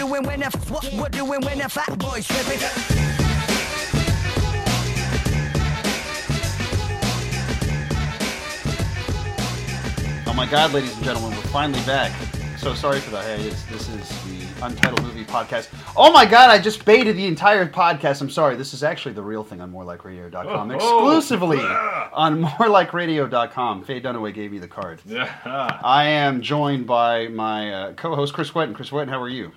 doing when what we're doing when the fat boys tripping. Oh my God, ladies and gentlemen, we're finally back. So sorry for the hiatus. This is the Untitled Movie Podcast. Oh my God, I just baited the entire podcast. I'm sorry. This is actually the real thing on morelikeradio.com. Exclusively on morelikeradio.com. Faye Dunaway gave me the card. I am joined by my co-host, Chris Wetton. Chris Wetton, how are you?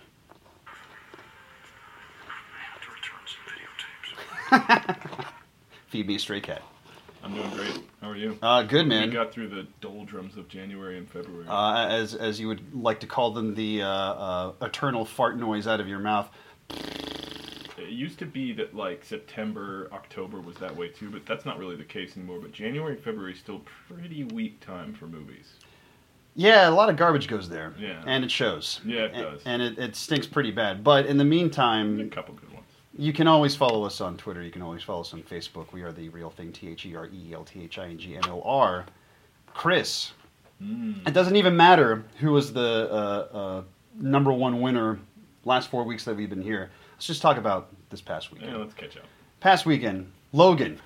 Feed me a stray cat. I'm doing great. How are you? Good, man. We got through the doldrums of January and February. As you would like to call them, the eternal fart noise out of your mouth. It used to be that like September, October was that way too, but that's not really the case anymore. But January and February is still pretty weak time for movies. Yeah, a lot of garbage goes there. Yeah. And it shows. Yeah, it does. And it stinks pretty bad. But in the meantime, A couple good ones. You can always follow us on Twitter. You can always follow us on Facebook. We are The Real Thing, TheRealThingnor. Chris. It doesn't even matter who was the number one winner last 4 weeks that we've been here. Let's just talk about this past weekend. Yeah, let's catch up. Past weekend, Logan,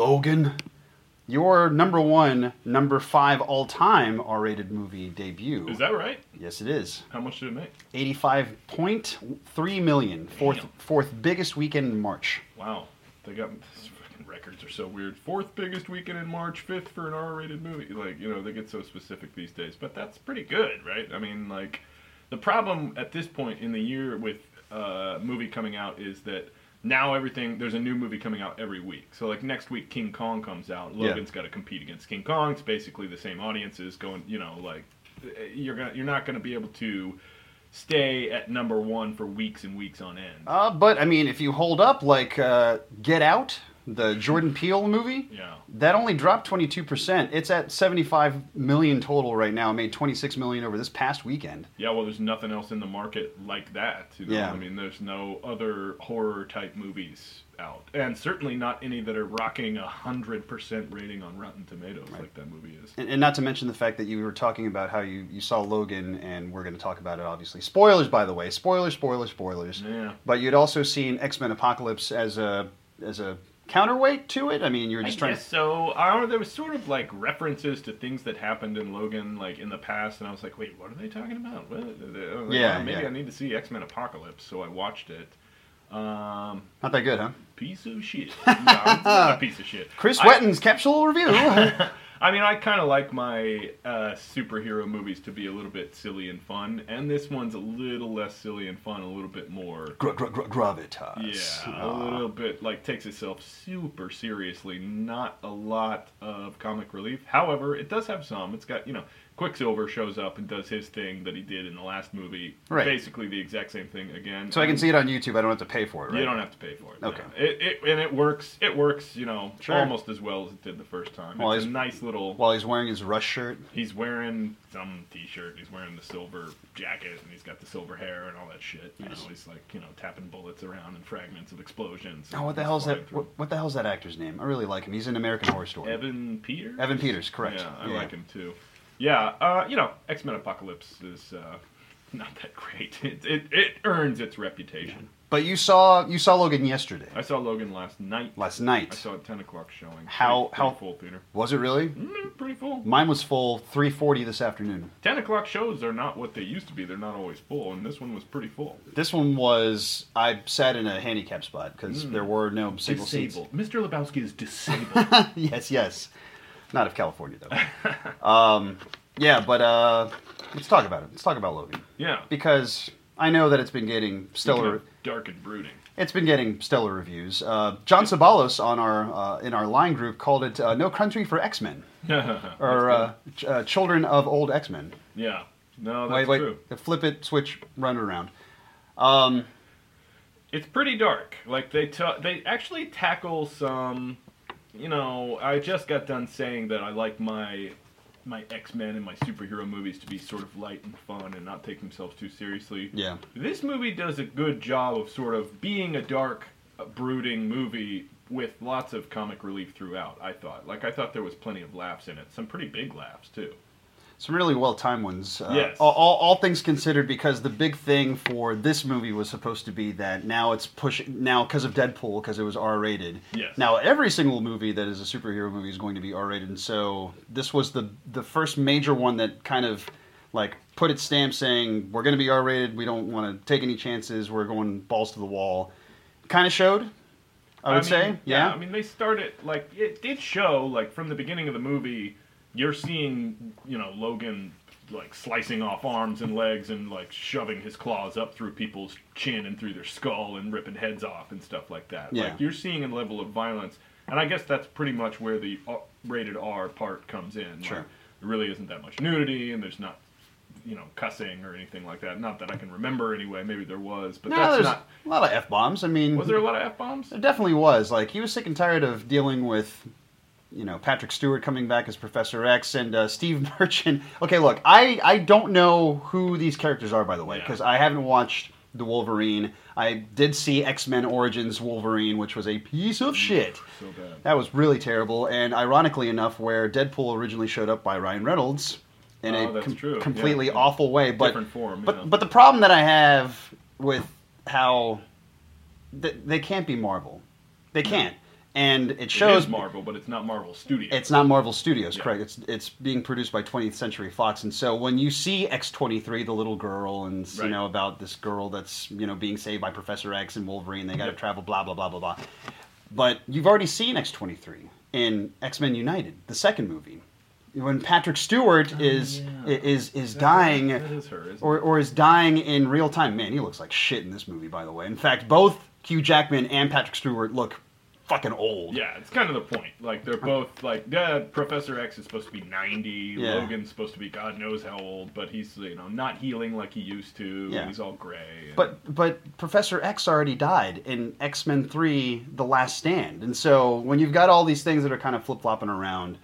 your number 5 all-time R-rated movie debut. Is that right? Yes, it is. How much did it make? $85.3 million. Fourth biggest weekend in March. Wow. They got... These fucking records are so weird. Fourth biggest weekend in March, fifth for an R-rated movie. Like, you know, they get so specific these days. But that's pretty good, right? I mean, like, the problem at this point in the year with movie coming out is that now there's a new movie coming out every week. So like next week King Kong comes out. Logan's got to compete against King Kong. It's basically the same audiences going, you know, like you're not going to be able to stay at number one for weeks and weeks on end. But I mean, if you hold up like Get Out, the Jordan Peele movie, that only dropped 22%. It's at 75 million total right now. It made 26 million over this past weekend. Yeah, well, there's nothing else in the market like that. You know? Yeah. I mean, there's no other horror-type movies out. And certainly not any that are rocking 100% rating on Rotten Tomatoes like that movie is. And not to mention the fact that you were talking about how you saw Logan, and we're going to talk about it, obviously. Spoilers, by the way. Spoilers. Yeah. But you'd also seen X-Men Apocalypse as a counterweight to it. I mean, you're just I guess so. There was sort of like references to things that happened in Logan, like in the past, and I was like, wait, what are they talking about? Maybe I need to see X-Men Apocalypse, so I watched it. Not that good, huh? Piece of shit. No, it's not a piece of shit. Chris Wetton's capsule review. I mean, I kind of like my superhero movies to be a little bit silly and fun, and this one's a little less silly and fun, a little bit more... Gravitas. Yeah, a little bit, like, takes itself super seriously. Not a lot of comic relief. However, it does have some. It's got, you know, Quicksilver shows up and does his thing that he did in the last movie. Right. Basically the exact same thing again. So I can see it on YouTube. I don't have to pay for it, right? You don't have to pay for it. Okay. No. And it works. It works, you know, Sure. almost as well as it did the first time. It's a nice little... While he's wearing his Rush shirt. He's wearing some t-shirt. He's wearing the silver jacket, and he's got the silver hair and all that shit. You know, he's like, you know, tapping bullets around and fragments of explosions. Oh, what the hell's that? What the hell's that actor's name? I really like him. He's in American Horror Story. Evan Peters? Evan Peters, correct. Yeah, I like him too. Yeah, you know, X-Men Apocalypse is not that great. It earns its reputation. Yeah. But you saw Logan yesterday. I saw Logan last night. I saw a 10 o'clock showing. How full theater? Was it really? Pretty full. Mine was full. 3:40 this afternoon. 10 o'clock shows are not what they used to be. They're not always full, and this one was pretty full. This one was. I sat in a handicap spot because there were no single seats. Mr. Lebowski is disabled. Yes. Not of California though. Yeah, but let's talk about it. Let's talk about Logan. Yeah. Because I know that it's been getting stellar. Dark and brooding. It's been getting stellar reviews. John Sabalos on our in our line group called it "No Country for X-Men," or "Children of Old X-Men." Yeah. No, that's true. Flip it, switch, run it around. It's pretty dark. Like they actually tackle some. You know, I just got done saying that I like my X-Men and my superhero movies to be sort of light and fun and not take themselves too seriously. Yeah. This movie does a good job of sort of being a dark, brooding movie with lots of comic relief throughout, I thought. Like, I thought there was plenty of laughs in it. Some pretty big laughs, too. Some really well-timed ones. Yes. All things considered, because the big thing for this movie was supposed to be that now it's pushing... Now, because of Deadpool, because it was R-rated. Yes. Now, every single movie that is a superhero movie is going to be R-rated, and so this was the first major one that kind of, like, put its stamp saying, we're going to be R-rated, we don't want to take any chances, we're going balls to the wall. Kind of showed, I would say. Yeah. I mean, they started, like, it did show, like, from the beginning of the movie... You're seeing, you know, Logan, like, slicing off arms and legs and, like, shoving his claws up through people's chin and through their skull and ripping heads off and stuff like that. Yeah. Like, you're seeing a level of violence. And I guess that's pretty much where the rated R part comes in. Sure. Like, there really isn't that much nudity and there's not, you know, cussing or anything like that. Not that I can remember anyway. Maybe there was, but No, that's there's not... a lot of F-bombs. I mean... Was there a lot of F-bombs? There definitely was. Like, he was sick and tired of dealing with... You know, Patrick Stewart coming back as Professor X and Steve Merchant. Okay, look, I don't know who these characters are, by the way, because I haven't watched the Wolverine. I did see X-Men Origins Wolverine, which was a piece of shit. So bad. That was really terrible. And ironically enough, where Deadpool originally showed up by Ryan Reynolds in completely awful way. But, different form. But the problem that I have with how... They can't be Marvel. They can't. And it shows... It is Marvel, but it's not Marvel Studios. It's not Marvel Studios, correct. It's being produced by 20th Century Fox. And so when you see X-23, the little girl, and, you know, about this girl that's, you know, being saved by Professor X and Wolverine, they got to travel, blah, blah, blah, blah, blah. But you've already seen X-23 in X-Men United, the second movie. When Patrick Stewart is dying, that is her, isn't or is dying in real time. Man, he looks like shit in this movie, by the way. In fact, both Hugh Jackman and Patrick Stewart look fucking old. Yeah, it's kind of the point. Like, they're both, like, Professor X is supposed to be 90, Yeah. Logan's supposed to be God knows how old, but he's, you know, not healing like he used to, Yeah. he's all gray. And... But Professor X already died in X-Men 3, The Last Stand. And so, when you've got all these things that are kind of flip-flopping around,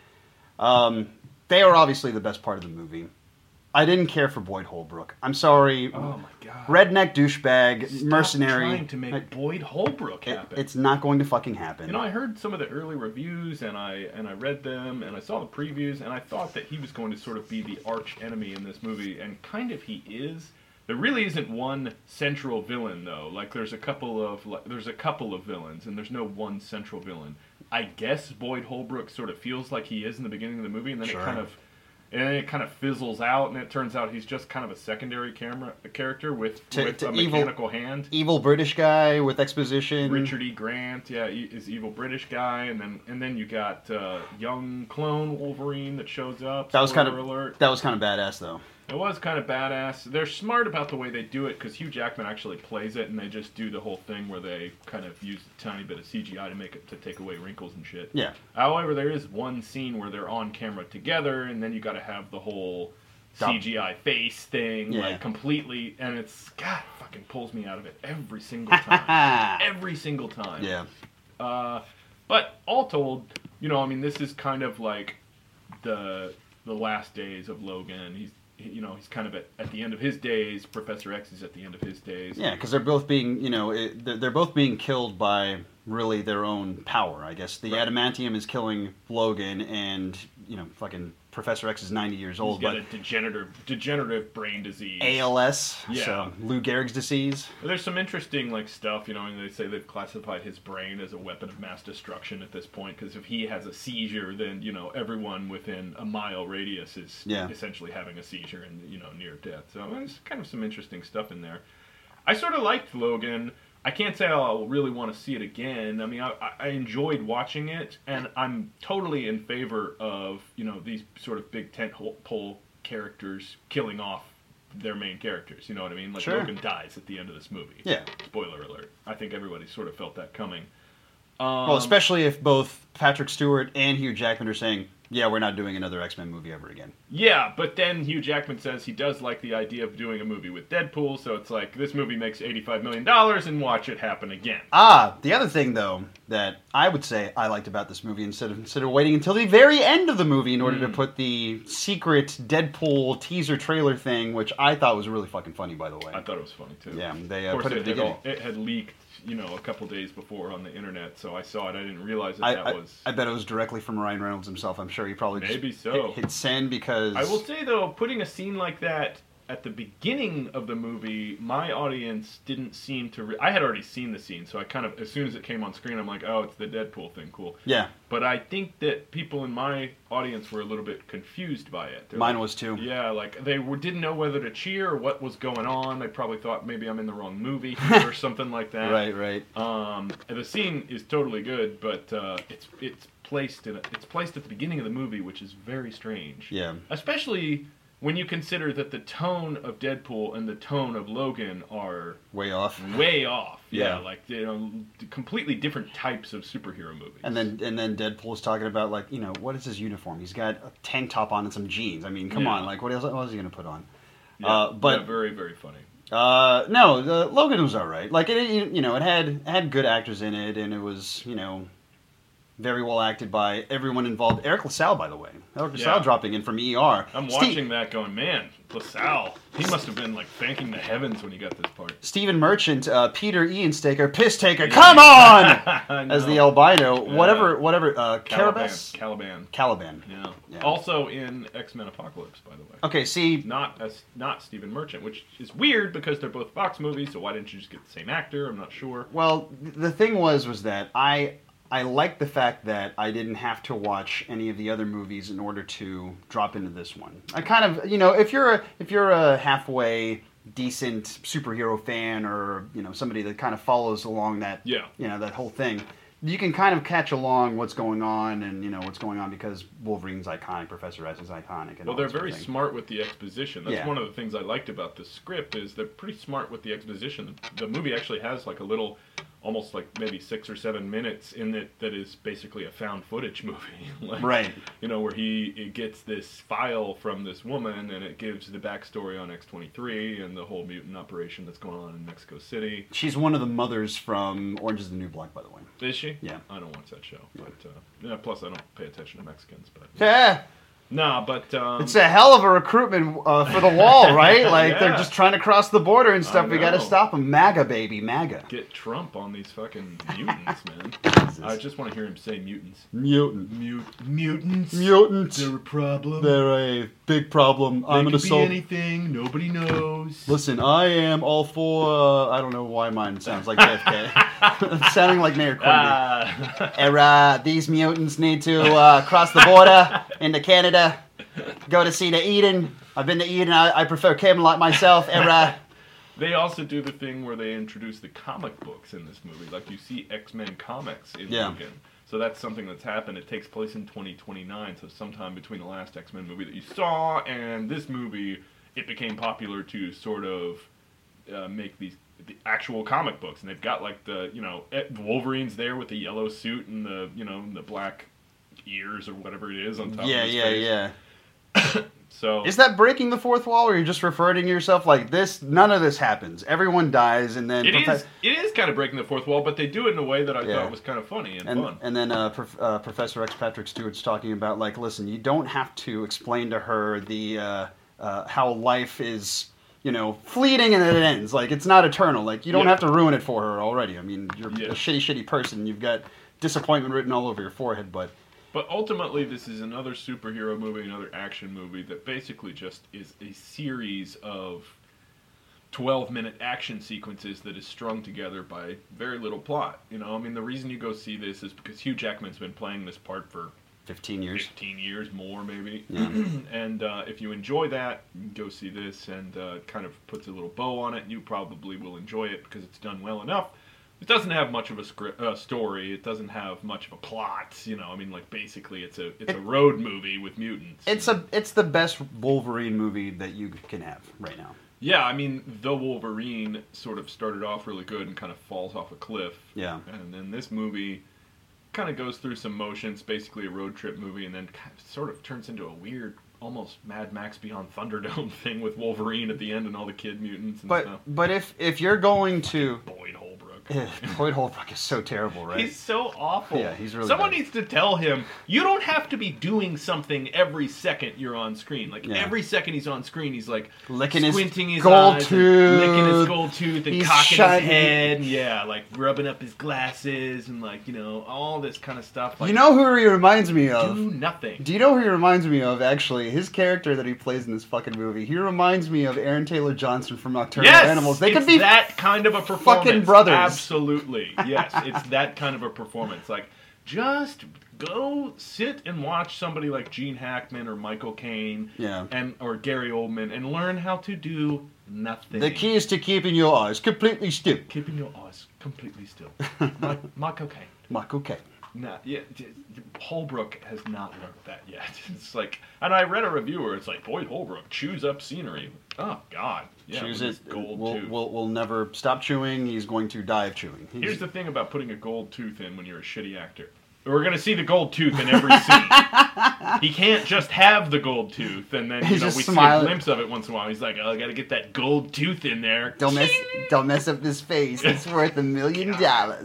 they are obviously the best part of the movie. I didn't care for Boyd Holbrook. I'm sorry. Oh my god. Redneck douchebag, Stop mercenary. trying to make Boyd Holbrook happen. It's not going to fucking happen. You know, I heard some of the early reviews, and I read them, and I saw the previews, and I thought that he was going to sort of be the arch enemy in this movie, and kind of he is. There really isn't one central villain, though. Like, there's a couple of villains, and there's no one central villain. I guess Boyd Holbrook sort of feels like he is in the beginning of the movie, and then it kind of fizzles out, and it turns out he's just kind of a secondary character with a mechanical hand. Evil British guy with exposition. Richard E. Grant, is evil British guy, and then you got young clone Wolverine that shows up. That was kind of badass, though. It was kind of badass. They're smart about the way they do it, because Hugh Jackman actually plays it, and they just do the whole thing where they kind of use a tiny bit of CGI to take away wrinkles and shit. Yeah. However, there is one scene where they're on camera together, and then you got to have the whole CGI face thing, like, completely, and it's, God, it fucking pulls me out of it every single time. Every single time. Yeah. But all told, you know, I mean, this is kind of like the last days of Logan. He's kind of at the end of his days. Professor X is at the end of his days. Yeah, because they're both being, they're both being killed by really their own power, I guess. The adamantium is killing Logan, and, fucking Professor X is 90 years old. He's got a degenerative brain disease. ALS, so Lou Gehrig's disease. There's some interesting, stuff, and they say they've classified his brain as a weapon of mass destruction at this point, because if he has a seizure, then, everyone within a mile radius is essentially having a seizure and, near death. So there's kind of some interesting stuff in there. I sort of liked Logan. I can't say I'll really want to see it again. I mean, I enjoyed watching it, and I'm totally in favor of, these sort of big tentpole characters killing off their main characters. You know what I mean? Like, Logan dies at the end of this movie. Yeah. Spoiler alert. I think everybody sort of felt that coming. Well, especially if both Patrick Stewart and Hugh Jackman are saying, yeah, we're not doing another X-Men movie ever again. Yeah, but then Hugh Jackman says he does like the idea of doing a movie with Deadpool, so it's like, this movie makes $85 million and watch it happen again. The other thing, though, that I would say I liked about this movie, instead of waiting until the very end of the movie in order to put the secret Deadpool teaser trailer thing, which I thought was really fucking funny, by the way. I thought it was funny, too. Yeah, they of course, put it together. It had leaked, a couple days before on the internet, so I saw it. I didn't realize that was. I bet it was directly from Ryan Reynolds himself. I'm sure he probably Maybe just so. hit send because... I will say, though, putting a scene like that at the beginning of the movie, my audience didn't seem to... I had already seen the scene, so I kind of, as soon as it came on screen, I'm like, oh, it's the Deadpool thing, cool. Yeah. But I think that people in my audience were a little bit confused by it. Mine was too. Yeah, like, they didn't know whether to cheer or what was going on. They probably thought maybe I'm in the wrong movie or something like that. Right. The scene is totally good, but it's placed at the beginning of the movie, which is very strange. Yeah. Especially when you consider that the tone of Deadpool and the tone of Logan are Way off. way off. Yeah. Like, completely different types of superhero movies. And then Deadpool's talking about, like, what is his uniform? He's got a tank top on and some jeans. I mean, come on, like, what else is he going to put on? Yeah, but very, very funny. No, Logan was all right. Like, it had good actors in it, and it was, very well acted by everyone involved. Eric LaSalle, by the way. Eric LaSalle dropping in from ER. I'm watching that going, man, LaSalle. He must have been, like, thanking the heavens when he got this part. Stephen Merchant, Peter Ian Staker, Piss Taker, come on! As the albino. Yeah. Whatever, Carabas? Caliban. Yeah. Also in X-Men Apocalypse, by the way. Okay, see... Not Stephen Merchant, which is weird because they're both Fox movies, so why didn't you just get the same actor? I'm not sure. Well, the thing was that I liked the fact that I didn't have to watch any of the other movies in order to drop into this one. I kind of, if you're a halfway decent superhero fan or, somebody that kind of follows along that, that whole thing, you can kind of catch along what's going on and, what's going on because Wolverine's iconic, Professor X is iconic. And well, they're very smart with the exposition. That's Yeah. one of the things I liked about the script is they're pretty smart with the exposition. The movie actually has like a little, almost like maybe 6 or 7 minutes in it that is basically a found footage movie. Like, Right. Where he gets this file from this woman and it gives the backstory on X-23 and the whole mutant operation that's going on in Mexico City. She's one of the mothers from Orange is the New Black, by the way. Is she? Yeah. I don't watch that show. But plus I don't pay attention to Mexicans. But Yeah. Nah, but it's a hell of a recruitment for the wall, right? Like, Yeah. they're just trying to cross the border and stuff. I We got to know. stop them. MAGA, baby, MAGA. get Trump on these fucking mutants, man. I just want to hear him say mutants. Mutant. Mutants. Mutant. They're a problem. They're a big problem. I'm They an could be assault. anything. Nobody knows. Listen, I am all for. I don't know why mine sounds like JFK. It's sounding like Mayor Quimby. These mutants need to cross the border into Canada. Go to see the Eden. I've been to Eden. I prefer Camelot myself. They also do the thing where they introduce the comic books in this movie. Like, you see X-Men comics in Logan. So that's something that's happened. It takes place in 2029, so sometime between the last X-Men movie that you saw and this movie, it became popular to sort of make the actual comic books. And they've got, like, the, Wolverine's there with the yellow suit and the, the black ears or whatever it is on top of his face. Yeah. So Is that breaking the fourth wall, or you're just referring to yourself like this? None of this happens. Everyone dies, and then it is kind of breaking the fourth wall, but they do it in a way that I Yeah. thought was kind of funny and fun. And then Professor X. Patrick Stewart's talking about, like, listen, you don't have to explain to her the how life is, fleeting and it ends. Like, it's not eternal. Like, you don't have to ruin it for her already. I mean, you're a shitty person. You've got disappointment written all over your forehead, But ultimately, this is another superhero movie, another action movie that basically just is a series of 12-minute action sequences that is strung together by very little plot. The reason you go see this is because Hugh Jackman's been playing this part for 15 years. 15 years, more maybe. Yeah. And if you enjoy that, go see this, and kind of puts a little bow on it. You probably will enjoy it because it's done well enough. It doesn't have much of a story. It doesn't have much of a plot. Basically, it's a road movie with mutants. It's the best Wolverine movie that you can have right now. Yeah, the Wolverine sort of started off really good and kind of falls off a cliff. Yeah. And then this movie kind of goes through some motions, basically a road trip movie, and then kind of sort of turns into a weird, almost Mad Max Beyond Thunderdome thing with Wolverine at the end and all the kid mutants and stuff. But if you're going to Boyd Holbrook. Holbrook. Boyd Holbrook is so terrible, right? He's so awful. Yeah, he's really Someone bad. needs to tell him, you don't have to be doing something every second you're on screen. Like, Yeah. every second he's on screen, he's like Licking his squinting his gold eyes, tooth. and licking his gold tooth, and He's cocking shining. his head, and yeah, like rubbing up his glasses, and like, you know, all this kind of stuff. Like, You know who he reminds me of? do nothing. Do you know who he reminds me of, actually? His character that he plays in this fucking movie. He reminds me of Aaron Taylor Johnson from Nocturnal Yes, Animals. They it's could be that kind of a performance. fucking brothers. Absolutely, yes, it's that kind of a performance. Like, just go sit and watch somebody like Gene Hackman or Michael Caine, Yeah. or Gary Oldman, and learn how to do nothing. The key is to keeping your eyes completely still. Keeping your eyes completely still. Michael Caine. Michael Caine. No, yeah, Holbrook has not learned that yet. It's like, and I read a review where it's like, Boyd Holbrook chews up scenery. Oh God, yeah, Choose with it. his gold We'll, tooth. we'll never stop chewing. He's going to die of chewing. Here's the thing about putting a gold tooth in when you're a shitty actor. We're gonna see the gold tooth in every scene. He can't just have the gold tooth and then He's just we smiling. see a glimpse of it once in a while. He's like, oh, I gotta get that gold tooth in there. Don't mess up this face. It's worth $1 million.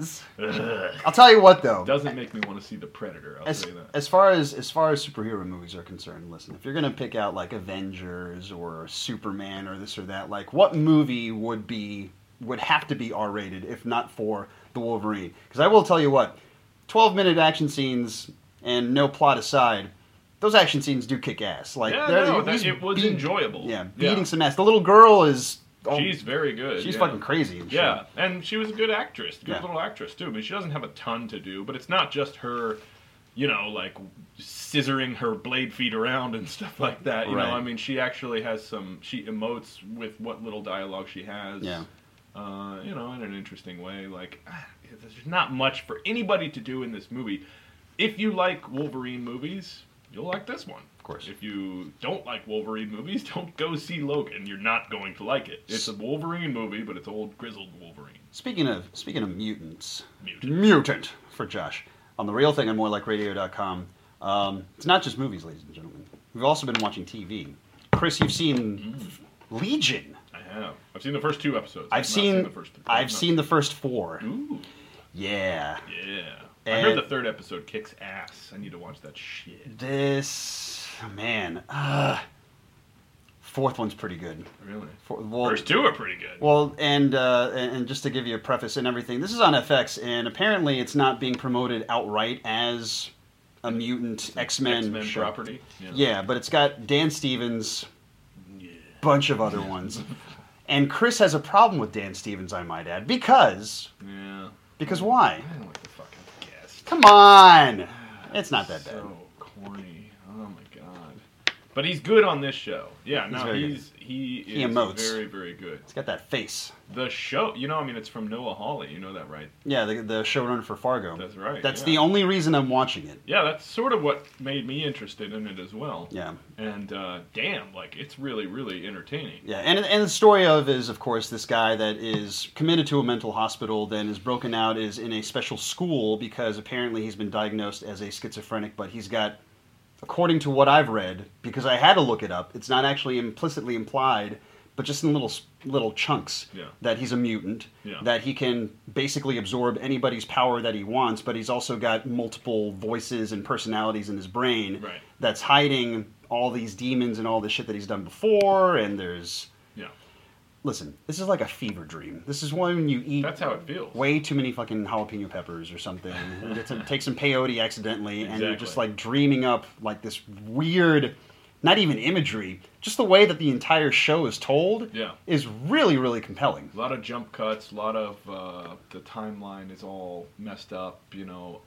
Ugh. I'll tell you what, though. Doesn't make me want to see the Predator. I'll As, say that. as far as superhero movies are concerned, listen, if you're gonna pick out like Avengers or Superman or this or that, like what movie would have to be R-rated if not for the Wolverine? Because I will tell you what, 12-minute action scenes and no plot aside, those action scenes do kick ass. Like Yeah, they're- no, he's it was beating- enjoyable. Yeah, beating some ass. The little girl is. Oh, She's very good. she's yeah. fucking crazy. And shit. Yeah, and she was a good actress, good Yeah. little actress too. I mean, she doesn't have a ton to do, but it's not just her, you know, like scissoring her blade feet around and stuff like that. You Right. know, I mean, she actually has some. She emotes with what little dialogue she has. Yeah. You know, in an interesting way. Like, there's not much for anybody to do in this movie. If you like Wolverine movies, you'll like this one. Of course. If you don't like Wolverine movies, don't go see Logan. You're not going to like it. It's a Wolverine movie, but it's old grizzled Wolverine. Speaking of mutants, Mutant. mutant for Josh on the real thing on morelikeradio.com. It's not just movies, ladies and gentlemen. We've also been watching TV. Chris, you've seen Legion. I have. I've seen the first 2 episodes. I've not seen the first 3. I've seen the first 4. Ooh, Yeah. yeah. I And- heard the 3rd episode kicks ass. I need to watch that shit. This man, 4th one's pretty good. Really? Well, First 2 are pretty good. Well, and just to give you a preface and everything, this is on FX, and apparently it's not being promoted outright as a mutant X-Men X-Men show. property. Yeah, but it's got Dan Stevens, Yeah. bunch of other ones, and Chris has a problem with Dan Stevens, I might add, because Yeah. why? I don't like the fucking guest. Come on, it's not that bad. So corny. Oh my god. But he's good on this show. Yeah, He's no, very he He is emotes. very, very good. It's got that face. The show, you know, I mean, it's from Noah Hawley. You know that, right? Yeah, the showrunner for Fargo. That's right. That's yeah. the only reason I'm watching it. Yeah, that's sort of what made me interested in it as well. Yeah. And damn, like it's really, really entertaining. Yeah, and the story of course, this guy that is committed to a mental hospital, then is broken out, is in a special school because apparently he's been diagnosed as a schizophrenic, but he's got, according to what I've read, because I had to look it up, it's not actually implicitly implied, but just in little chunks, Yeah. that he's a mutant, Yeah. that he can basically absorb anybody's power that he wants, but he's also got multiple voices and personalities in his brain Right. that's hiding all these demons and all this shit that he's done before, and there's... Yeah. Listen, this is like a fever dream. This is when you eat That's how it feels. way too many fucking jalapeno peppers or something. You get to take some peyote accidentally, and you're just Exactly. like dreaming up like this weird, not even imagery, just the way that the entire show is told Yeah. is really, really compelling. A lot of jump cuts, a lot of the timeline is all messed up, you know.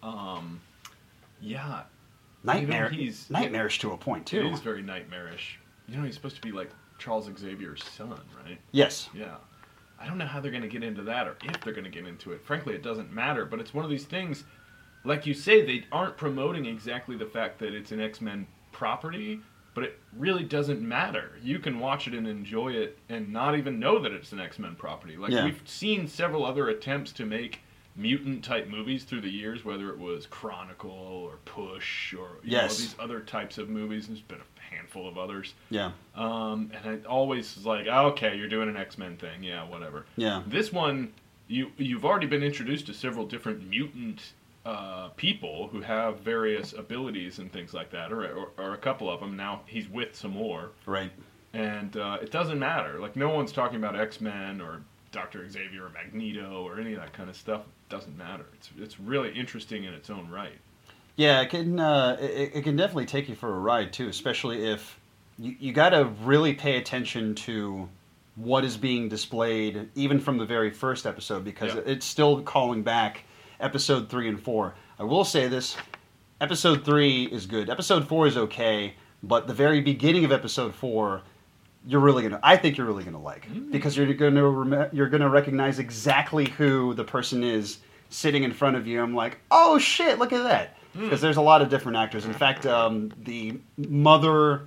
Yeah, Nightmarish to a point, too. it is very nightmarish. You know, he's supposed to be like Charles Xavier's son, right? Yes. Yeah. I don't know how they're going to get into that or if they're going to get into it. Frankly, it doesn't matter, but it's one of these things, like you say, they aren't promoting exactly the fact that it's an X-Men property, but it really doesn't matter. You can watch it and enjoy it and not even know that it's an X-Men property. Like, Yeah. we've seen several other attempts to make mutant-type movies through the years, whether it was Chronicle or Push or you know, Yes. these other types of movies. There's been a handful of others. Yeah. And it always is like, oh, okay, you're doing an X-Men thing. Yeah, whatever. Yeah. This one, you've already been introduced to several different mutant people who have various abilities and things like that, or a couple of them. Now he's with some more, Right. and it doesn't matter. Like no one's talking about X-Men or Dr. Xavier or Magneto or any of that kind of stuff. It doesn't matter. It's really interesting in its own right. Yeah, it can it can definitely take you for a ride too, especially if you got to really pay attention to what is being displayed even from the very first episode, because Yeah. it's still calling back episode 3 and 4. I will say this, episode 3 is good. Episode 4 is okay, but the very beginning of episode 4 I think you're really going to like, because you're going to recognize exactly who the person is sitting in front of you. I'm like, "Oh shit, look at that." Because there's a lot of different actors. In fact, the mother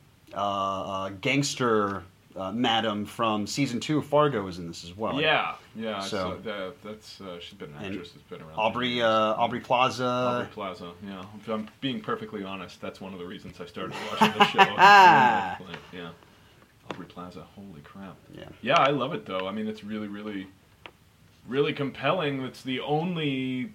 gangster madam from season 2 of Fargo is in this as well. Yeah. So- That's she's been an actress that's been around. Aubrey Plaza. Aubrey Plaza. Yeah, if I'm being perfectly honest, that's one of the reasons I started watching the show. Yeah. Aubrey Plaza. Holy crap. Yeah. Yeah, I love it though. I mean, it's really, really, really compelling. It's the only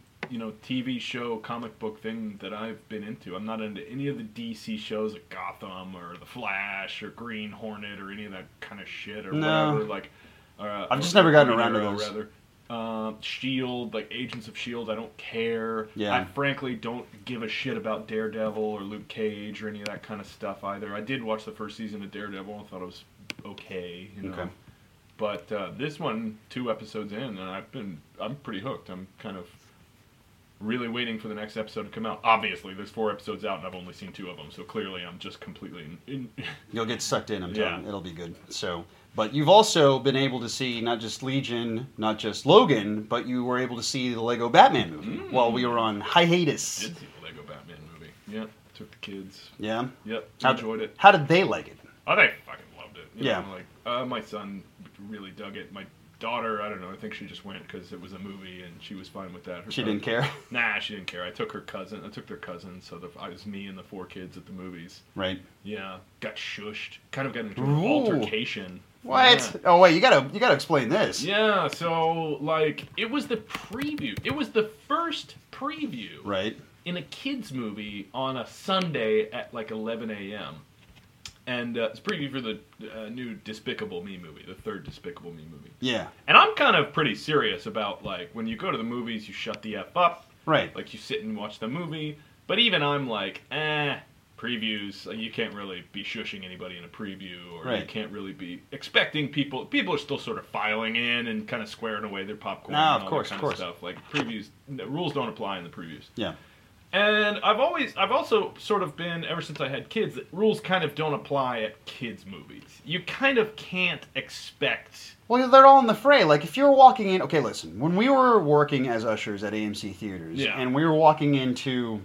TV show, comic book thing that I've been into. I'm not into any of the DC shows like Gotham or The Flash or Green Hornet or any of that kind of shit or No. whatever. Like, I've just never gotten Green around to Arrow, those. rather. Shield, like Agents of Shield, I don't care. Yeah. I frankly don't give a shit about Daredevil or Luke Cage or any of that kind of stuff either. I did watch the first season of Daredevil and thought it was okay, Okay. But this one, 2 episodes in, and I'm pretty hooked. I'm kind of really waiting for the next episode to come out. Obviously, there's 4 episodes out, and I've only seen 2 of them, so clearly I'm just completely in You'll get sucked in, I'm telling Yeah. you. It'll be good. So, but you've also been able to see not just Legion, not just Logan, but you were able to see the Lego Batman movie while we were on hiatus. did see the Lego Batman movie. Yeah, took the kids. Yeah? Yep, How- enjoyed it. How did they like it? Oh, they fucking loved it. Yeah. My son really dug it. My daughter, I don't know, I think she just went because it was a movie and she was fine with that. She didn't care? Nah, she didn't care. I took their cousin, so I was me and the 4 kids at the movies. Right. Yeah, got shushed. Kind of got into an Ooh. altercation. What? Oh wait, you gotta explain this. Yeah, so like it was the preview. It was the first preview Right. in a kids movie on a Sunday at like 11 a.m. And it's a preview for the new Despicable Me movie, the 3rd Despicable Me movie. Yeah. And I'm kind of pretty serious about like when you go to the movies, you shut the F up. Right. Like you sit and watch the movie. But even I'm like, previews, you can't really be shushing anybody in a preview, or you Right. can't really be expecting people are still sort of filing in and kind of squaring away their popcorn No, and of all course, that of kind course. stuff. Like previews, the rules don't apply in the previews. Yeah. And I've also sort of been, ever since I had kids, that rules kind of don't apply at kids movies. You kind of can't expect. Well, they're all in the fray. Like, if you're walking in... Okay, listen. When we were working as ushers at AMC Theaters, Yeah. and we were walking into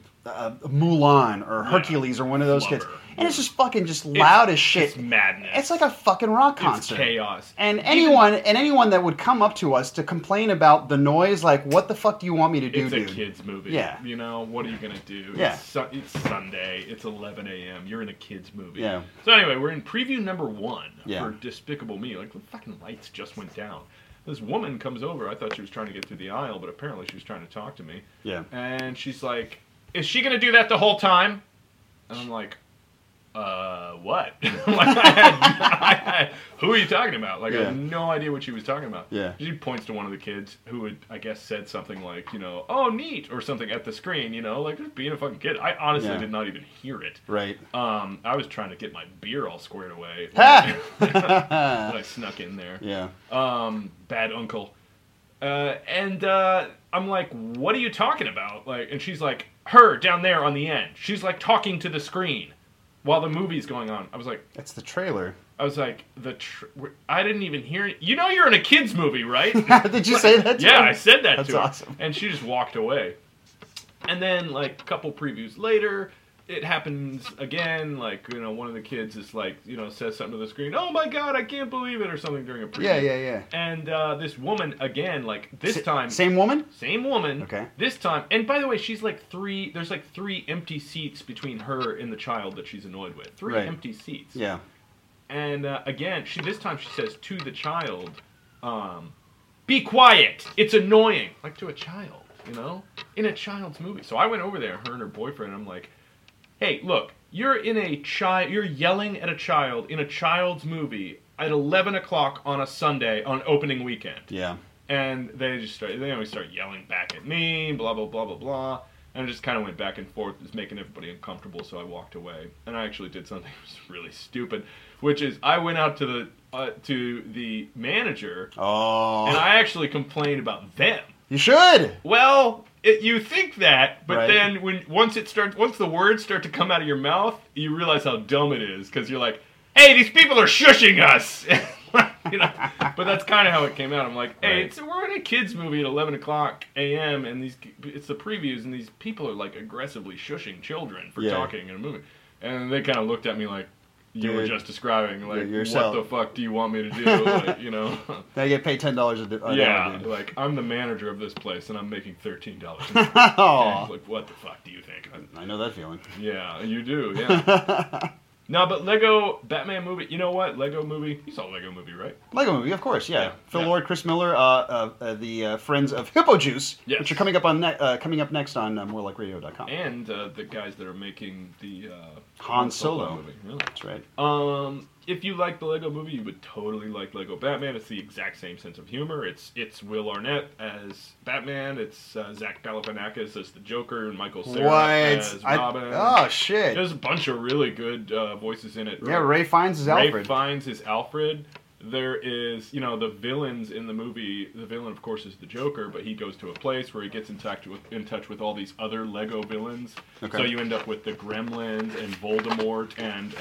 Mulan or Hercules or one of those kids, Flubber. and it's just fucking just loud as shit. It's madness. It's like a fucking rock It's concert. chaos. And anyone that would come up to us to complain about the noise, like, what the fuck do you want me to do, It's a dude? kid's movie. Yeah. You know, what are you going to do? Yeah. It's Sunday. It's 11 a.m. You're in a kid's movie. Yeah. So anyway, we're in preview number 1 Yeah. for Despicable Me. Like, the fucking lights just went down. This woman comes over. I thought she was trying to get through the aisle, but apparently she was trying to talk to me. Yeah. And she's like, is she going to do that the whole time? And I'm like, what? I'm like, who are you talking about? Like, I Yeah. had no idea what she was talking about. Yeah. She points to one of the kids who had, I guess, said something like, oh, neat, or something at the screen, like just being a fucking kid. I honestly Yeah. did not even hear it. Right. I was trying to get my beer all squared away. Ha! when I snuck in there. Yeah. Bad uncle. And I'm like, what are you talking about? Like, and she's like, her down there on the end. She's like talking to the screen while the movie's going on. I was like, That's the trailer. I didn't even hear it. You know you're in a kid's movie, right? Did you say that to Yeah, her? I said that That's to her. awesome. And she just walked away. And then, like, a couple previews later, it happens again. Like, one of the kids is like, says something to the screen. Oh my God, I can't believe it, or something during a preview. Yeah. And this woman, again, like, this time. Same woman? Same woman. Okay. This time. And by the way, she's like there's like 3 empty seats between her and the child that she's annoyed with. 3 Right. empty seats. Yeah. And again, this time she says to the child, be quiet. It's annoying. Like to a child, you know? In a child's movie. So I went over there, her and her boyfriend, and I'm like, hey, look, you're yelling at a child in a child's movie at 11 o'clock on a Sunday on opening weekend. Yeah. And they always start yelling back at me, blah, blah, blah, blah, blah. And it just kind of went back and forth. It was making everybody uncomfortable, so I walked away. And I actually did something that was really stupid, which is I went out to the manager, and I actually complained about them. You should! Well, you think that, but Right. then once the words start to come out of your mouth, you realize how dumb it is, because you're like, hey, these people are shushing us! You know, but that's kind of how it came out. I'm like, hey, Right. we're in a kids movie at 11 o'clock a.m. and it's the previews, and these people are like aggressively shushing children for talking in a movie. And they kind of looked at me like, you were just describing, like, yourself. what the fuck do you want me to do? Like, you know. They get paid $10 an hour. Yeah, dude. like, I'm the manager of this place, and I'm making $13. Aw. Like, what the fuck do you think? I know that feeling. Yeah, you do, yeah. No, but Lego Batman movie, you know what? Lego movie, you saw Lego movie, right? Lego movie, of course, yeah. Phil yeah. Lord, Chris Miller, the friends of Hippo Juice, Yes. which are coming up next on morelikeradio.com. And the guys that are making the Han Solo movie. Yeah. That's right. If you like the Lego movie, you would totally like Lego Batman. It's the exact same sense of humor. It's Will Arnett as Batman. It's Zach Galifianakis as the Joker and Michael Cera as Robin. Oh, shit. There's a bunch of really good voices in it. Yeah, Ray Fiennes is Alfred. Ray Fiennes is Alfred. There is, the villains in the movie. The villain, of course, is the Joker, but he goes to a place where he gets in touch with all these other Lego villains. Okay. So you end up with the Gremlins and Voldemort and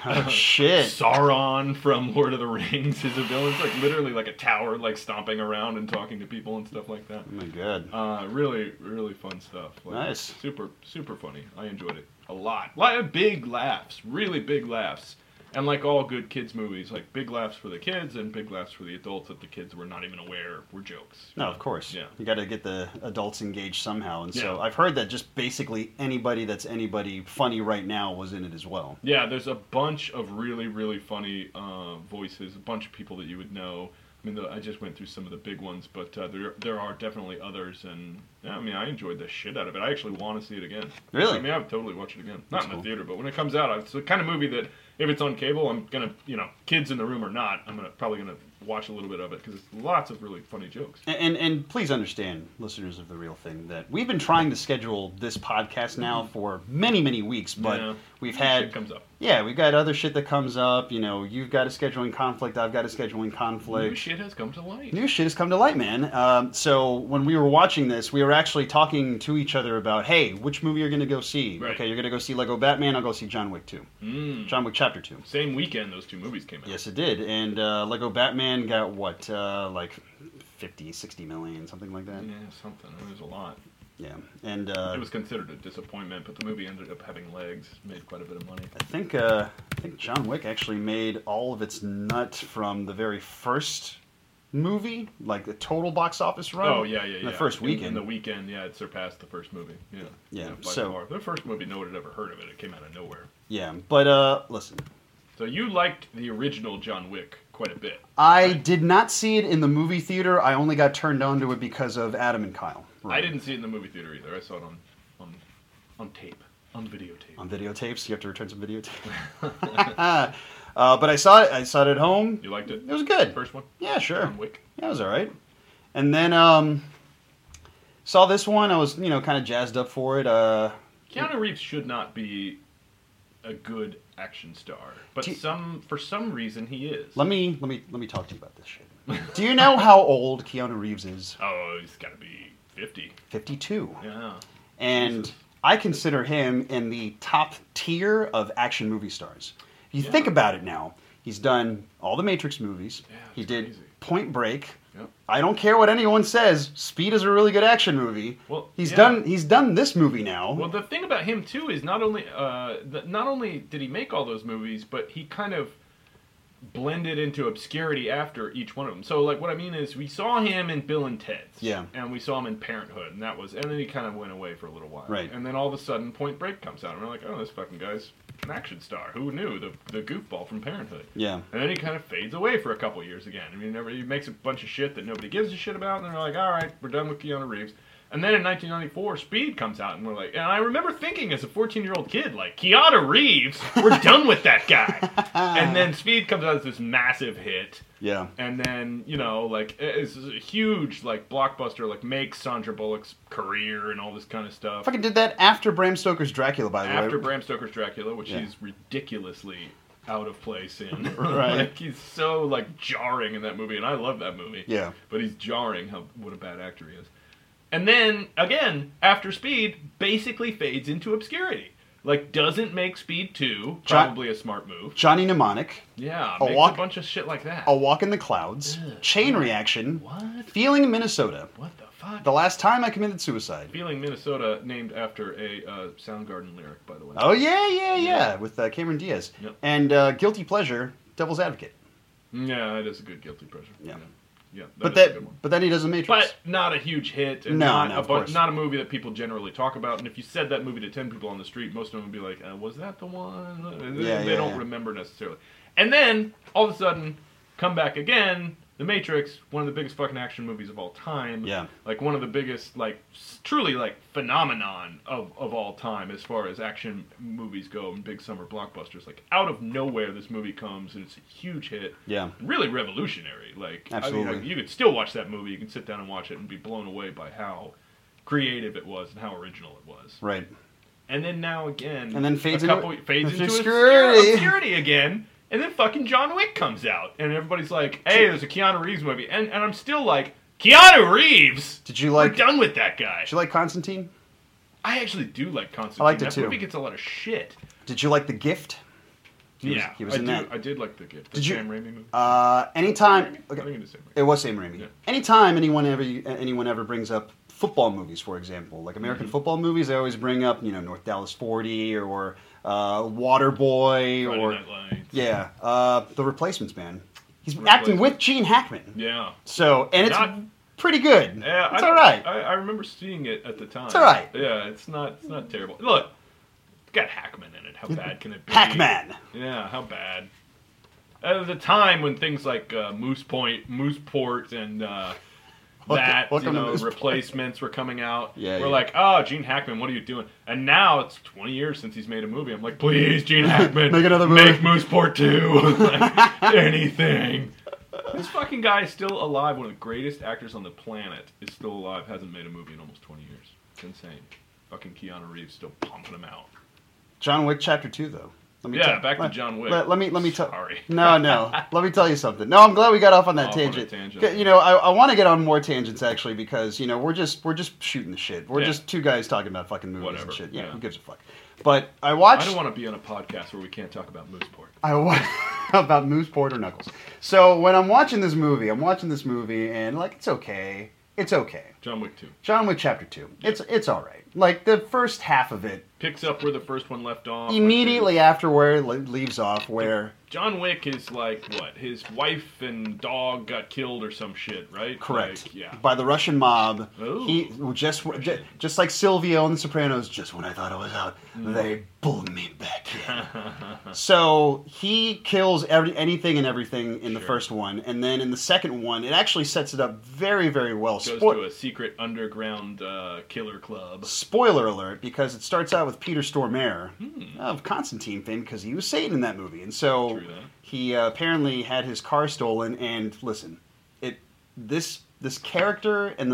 shit. Sauron from Lord of the Rings is a villain. It's like literally like a tower, like stomping around and talking to people and stuff like that. Oh, my God. Really, really fun stuff. Like, Nice. Super, super funny. I enjoyed it a lot. A lot of big laughs, really big laughs. And like all good kids movies, like big laughs for the kids and big laughs for the adults that the kids were not even aware were jokes. No, of course. Yeah. You got to get the adults engaged somehow. And so Yeah. I've heard that just basically anybody that's anybody funny right now was in it as well. Yeah, there's a bunch of really, really funny voices, a bunch of people that you would know. I mean, I just went through some of the big ones, but there are definitely others, and yeah, I mean, I enjoyed the shit out of it. I actually want to see it again. Really? I mean, I would totally watch it again. Not That's in cool. the theater, but when it comes out, it's the kind of movie that if it's on cable, I'm gonna, kids in the room or not, I'm probably gonna watch a little bit of it because it's lots of really funny jokes. And please understand, listeners of The Real Thing, that we've been trying to schedule this podcast now for many, many weeks, but Yeah. we've Shit had... comes up. Yeah, we've got other shit that comes up. You've got a scheduling conflict. I've got a scheduling conflict. New shit has come to light. New shit has come to light, man. So when we were watching this, we were actually talking to each other about, hey, which movie you're going to go see? Right. Okay, you're going to go see Lego Batman. I'll go see John Wick 2. John Wick Chapter 2. Same weekend those two movies came out. Yes, it did. And Lego Batman got, what, like 50, 60 million, something like that? Yeah, something. It was a lot. Yeah. And It was considered a disappointment, but the movie ended up having legs, made quite a bit of money. I think John Wick actually made all of its nut from the very first movie, like the total box office run. Oh, yeah. The first weekend. In the weekend, yeah, it surpassed the first movie. Yeah, by so- far. The first movie, no one had ever heard of it. It came out of nowhere. Yeah, but listen, So you liked the original John Wick quite a bit. I did not see it in the movie theater. I only got turned on to it because of Adam and Kyle. I didn't see it in the movie theater either. I saw it on tape, on videotape. On videotapes. You have to return some videotapes. But I saw it. I saw it at home. You liked it? It was good. First one? Yeah, sure. John Wick? Yeah, it was all right. And then saw this one. I was, kind of jazzed up for it. Keanu Reeves should not be a good action star, but for some reason he is. Let me talk to you about this shit. Do you know how old Keanu Reeves is? Oh, he's got to be 50. 52. Yeah. And Jesus. I consider him in the top tier of action movie stars. If you think about it now, he's done all the Matrix movies. Yeah, he it's did crazy. Point Break. Yep. I don't care what anyone says. Speed is a really good action movie. Well, he's yeah. done this movie now. Well, the thing about him too is not only did he make all those movies, but he kind of blended into obscurity after each one of them. So, like, what I mean is, we saw him in Bill and Ted's. Yeah. And we saw him in Parenthood, and then he kind of went away for a little while. Right. And then all of a sudden, Point Break comes out, and we're like, oh, this fucking guy's an action star. Who knew? The goofball from Parenthood. Yeah. And then he kind of fades away for a couple years again. I mean, he makes a bunch of shit that nobody gives a shit about, and then we're like, all right, we're done with Keanu Reeves. And then in 1994, Speed comes out, and we're like, and I remember thinking as a 14-year-old kid, like, Keanu Reeves, we're done with that guy. And then Speed comes out as this massive hit. Yeah. And then, you know, like, it's a huge, like, blockbuster, like, makes Sandra Bullock's career and all this kind of stuff. Fucking did that after Bram Stoker's Dracula, by the way. After Bram Stoker's Dracula, which Yeah. he's ridiculously out of place in. Right. Like, he's so, like, jarring in that movie, and I love that movie. Yeah. But he's jarring what a bad actor he is. And then, again, after Speed, basically fades into obscurity. Like, doesn't make Speed 2, probably a smart move. Johnny Mnemonic, Yeah, A makes Walk- a bunch of shit like that. A Walk in the Clouds, Ugh. Chain Reaction, What? Feeling Minnesota, What the fuck? The Last Time I Committed Suicide. Feeling Minnesota, named after a Soundgarden lyric, by the way. Oh, yeah, with Cameron Diaz. Yep. And Guilty Pleasure, Devil's Advocate. Yeah, it is a good guilty pleasure. Yeah. Yeah, But is a good one. then he does The Matrix. But not a huge hit, and No, of course. not a movie that people generally talk about. And if you said that movie to 10 people on the street, most of them would be like, "Was that the one?" They don't remember necessarily. And then all of a sudden, come back again. The Matrix, one of the biggest fucking action movies of all time. Yeah. Like one of the biggest, like truly like phenomenon of all time as far as action movies go and big summer blockbusters. Like out of nowhere, this movie comes and it's a huge hit. Yeah. Really revolutionary. Like Absolutely. I mean, you could still watch that movie. You can sit down and watch it and be blown away by how creative it was and how original it was. Right. And then now again, And then fades into obscurity. obscurity Again. And then fucking John Wick comes out, and everybody's like, "Hey, there's a Keanu Reeves movie," and I'm still like, "Keanu Reeves? Did you We're like? done with that guy." Did you like Constantine? I actually do like Constantine. I liked it that too. movie gets a lot of shit. Did you like The Gift? He was in that. I did like The Gift. The Did you- Sam Raimi movie. Anytime. I Okay. think it is Sam Raimi. It was Sam Raimi. Yeah. Anytime anyone ever brings up football movies, for example, like American football movies, they always bring up, North Dallas 40 or Waterboy Friday or Night Lights. The Replacements, man. He's Replacements. acting with Gene Hackman. Yeah. So, and it's Not- pretty good. Yeah, It's all right. I remember seeing it at the time. It's all right. Yeah, it's not terrible. Look, it's got Hackman in it. How bad can it be? Hackman. Yeah, how bad? At the time when things like Mooseport, and Welcome to Mooseport. Replacements were coming out, Yeah, we're yeah. like, oh, Gene Hackman, what are you doing? And now it's 20 years since he's made a movie. I'm like, please, Gene Hackman, Make another movie. Make Mooseport 2. Like, anything. This fucking guy is still alive. One of the greatest actors on the planet is still alive. Hasn't made a movie in almost 20 years. It's insane. Fucking Keanu Reeves still pumping him out. John Wick Chapter 2, though. Back to John Wick. Let me tell. Sorry. No. Let me tell you something. No, I'm glad we got off on that Off on a tangent. tangent. I want to get on more tangents actually because we're just shooting the shit. We're Yeah. just two guys talking about fucking movies Whatever, and shit. yeah. Who gives a fuck? But I watched. I don't want to be on a podcast where we can't talk about Mooseport. About Mooseport or Knuckles. So when I'm watching this movie, and like it's okay. John Wick 2. John Wick Chapter 2. It's all right. Like the first half of it, Picks up where the first one left off. immediately after where it leaves off, where John Wick is like, what? His wife and dog got killed or some shit, right? correct Like, yeah. by the Russian mob. Ooh. He just like Silvio in The Sopranos. Just when I thought I was out, they pulled me back in. So he kills anything and everything in the Sure. first one, and then in the second one, it actually sets it up very, very well. Goes to a secret underground killer club. Spoiler alert, because it starts out with Peter Stormare of Constantine fame, because he was Satan in that movie, and so True that. he apparently had his car stolen. And listen, this character and the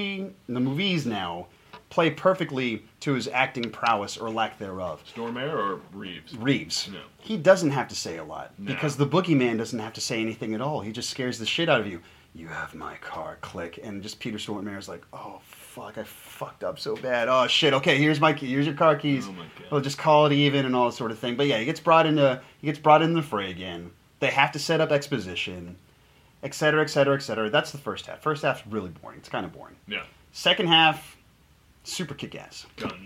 movies now play perfectly to his acting prowess or lack thereof. Stormare or Reeves? Reeves, No. he doesn't have to say a lot No. because the boogeyman doesn't have to say anything at all. He just scares the shit out of you. You have my car, click, and just Peter Stormare's like, oh fuck, I fucked up so bad. Oh shit, okay, here's your car keys. Oh my God. We'll just call it even and all that sort of thing. But yeah, he gets brought in the fray again. They have to set up exposition, etc., etc., etc. That's the first half. First half's really boring. It's kind of boring. Yeah. Second half, super kick-ass. Guns and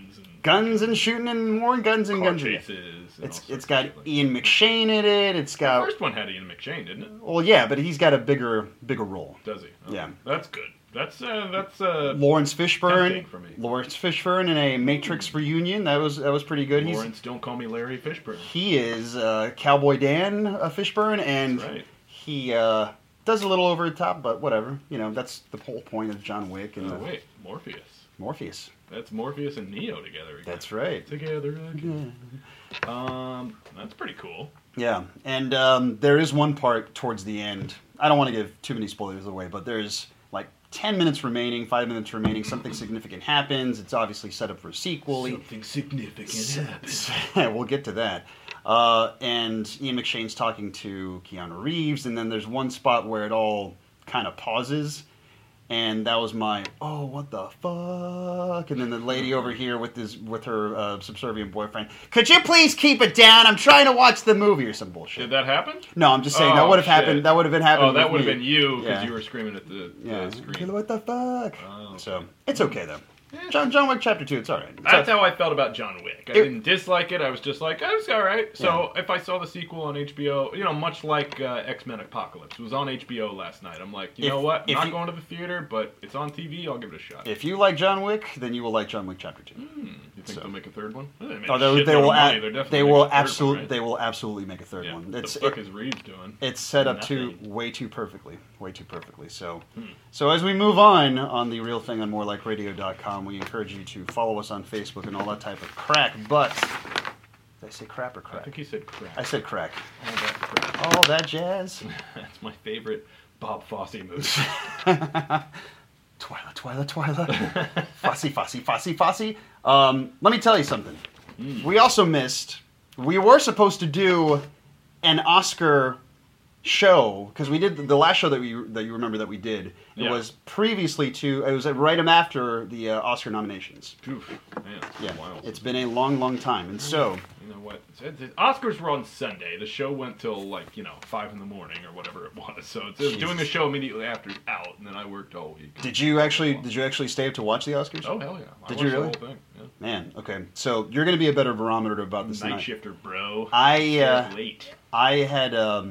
guns and shooting and more guns and car guns. chases. And all It's sorts got of shit like Ian McShane in it. It's that. got The first one had Ian McShane, didn't it? well, yeah, but he's got a bigger role. Does he? Oh, Yeah. That's good. That's Lawrence Fishburne. tempting for me. Lawrence Fishburne in a Matrix reunion. That was pretty good. Lawrence, don't call me Larry Fishburne. He is Cowboy Dan Fishburne, and That's right. he does a little over the top, but whatever. You know, that's the whole point of John Wick and Oh wait, Morpheus. Morpheus. That's Morpheus and Neo together again. That's right. Together again. That's pretty cool. Yeah, and there is one part towards the end. I don't want to give too many spoilers away, but there's like 10 minutes remaining, 5 minutes remaining. Something significant happens. It's obviously set up for a sequel. Something significant happens. We'll get to that. And Ian McShane's talking to Keanu Reeves, and then there's one spot where it all kind of pauses. And that was my, oh, what the fuck? And then the lady over here with her subservient boyfriend, could you please keep it down? I'm trying to watch the movie or some bullshit. Did that happen? No, I'm just saying that Oh, would have shit. happened. That would have been happening. Oh, that with would have me. been you because Yeah. you were screaming at the Yeah. screen. What the fuck? Oh, okay. So it's okay though. John Wick Chapter 2. It's all right. That's how I felt about John Wick. I didn't dislike it. I was just like, oh, it's all right. So if I saw the sequel on HBO, much like X-Men Apocalypse, it was on HBO last night. I'm like, you know what? I'm not going to the theater, but it's on TV. I'll give it a shot. If you like John Wick, then you will like John Wick Chapter 2. You think they'll make a third one? Well, Oh, they will. They will absolutely. Right? They will absolutely make a third one. What the fuck is Reeves doing? It's set up Nothing. way too perfectly. So, so as we move on the Real Thing on MoreLikeRadio.com, we encourage you to follow us on Facebook and all that type of crack. But did I say crap or I crack? think he said crack. I said crack. All that crap. All that jazz. That's my favorite Bob Fosse movie. Twyla. Fosse. Let me tell you something. We also missed. We were supposed to do an Oscar show because we did the last show that you remember that we did. It Yeah. was previously to. It was right after the Oscar nominations. Oof, man, Yeah, wow. it's been a long time, and so You know what? The Oscars were on Sunday. The show went till 5 in the morning or whatever it was. So it's doing the show immediately after it's out, and then I worked all week. did you actually stay up to watch the Oscars? Oh hell yeah! I Did watched you the really? whole thing. Yeah. Man, okay. So you're going to be a better barometer about this than Night I. shifter, bro. I late. I had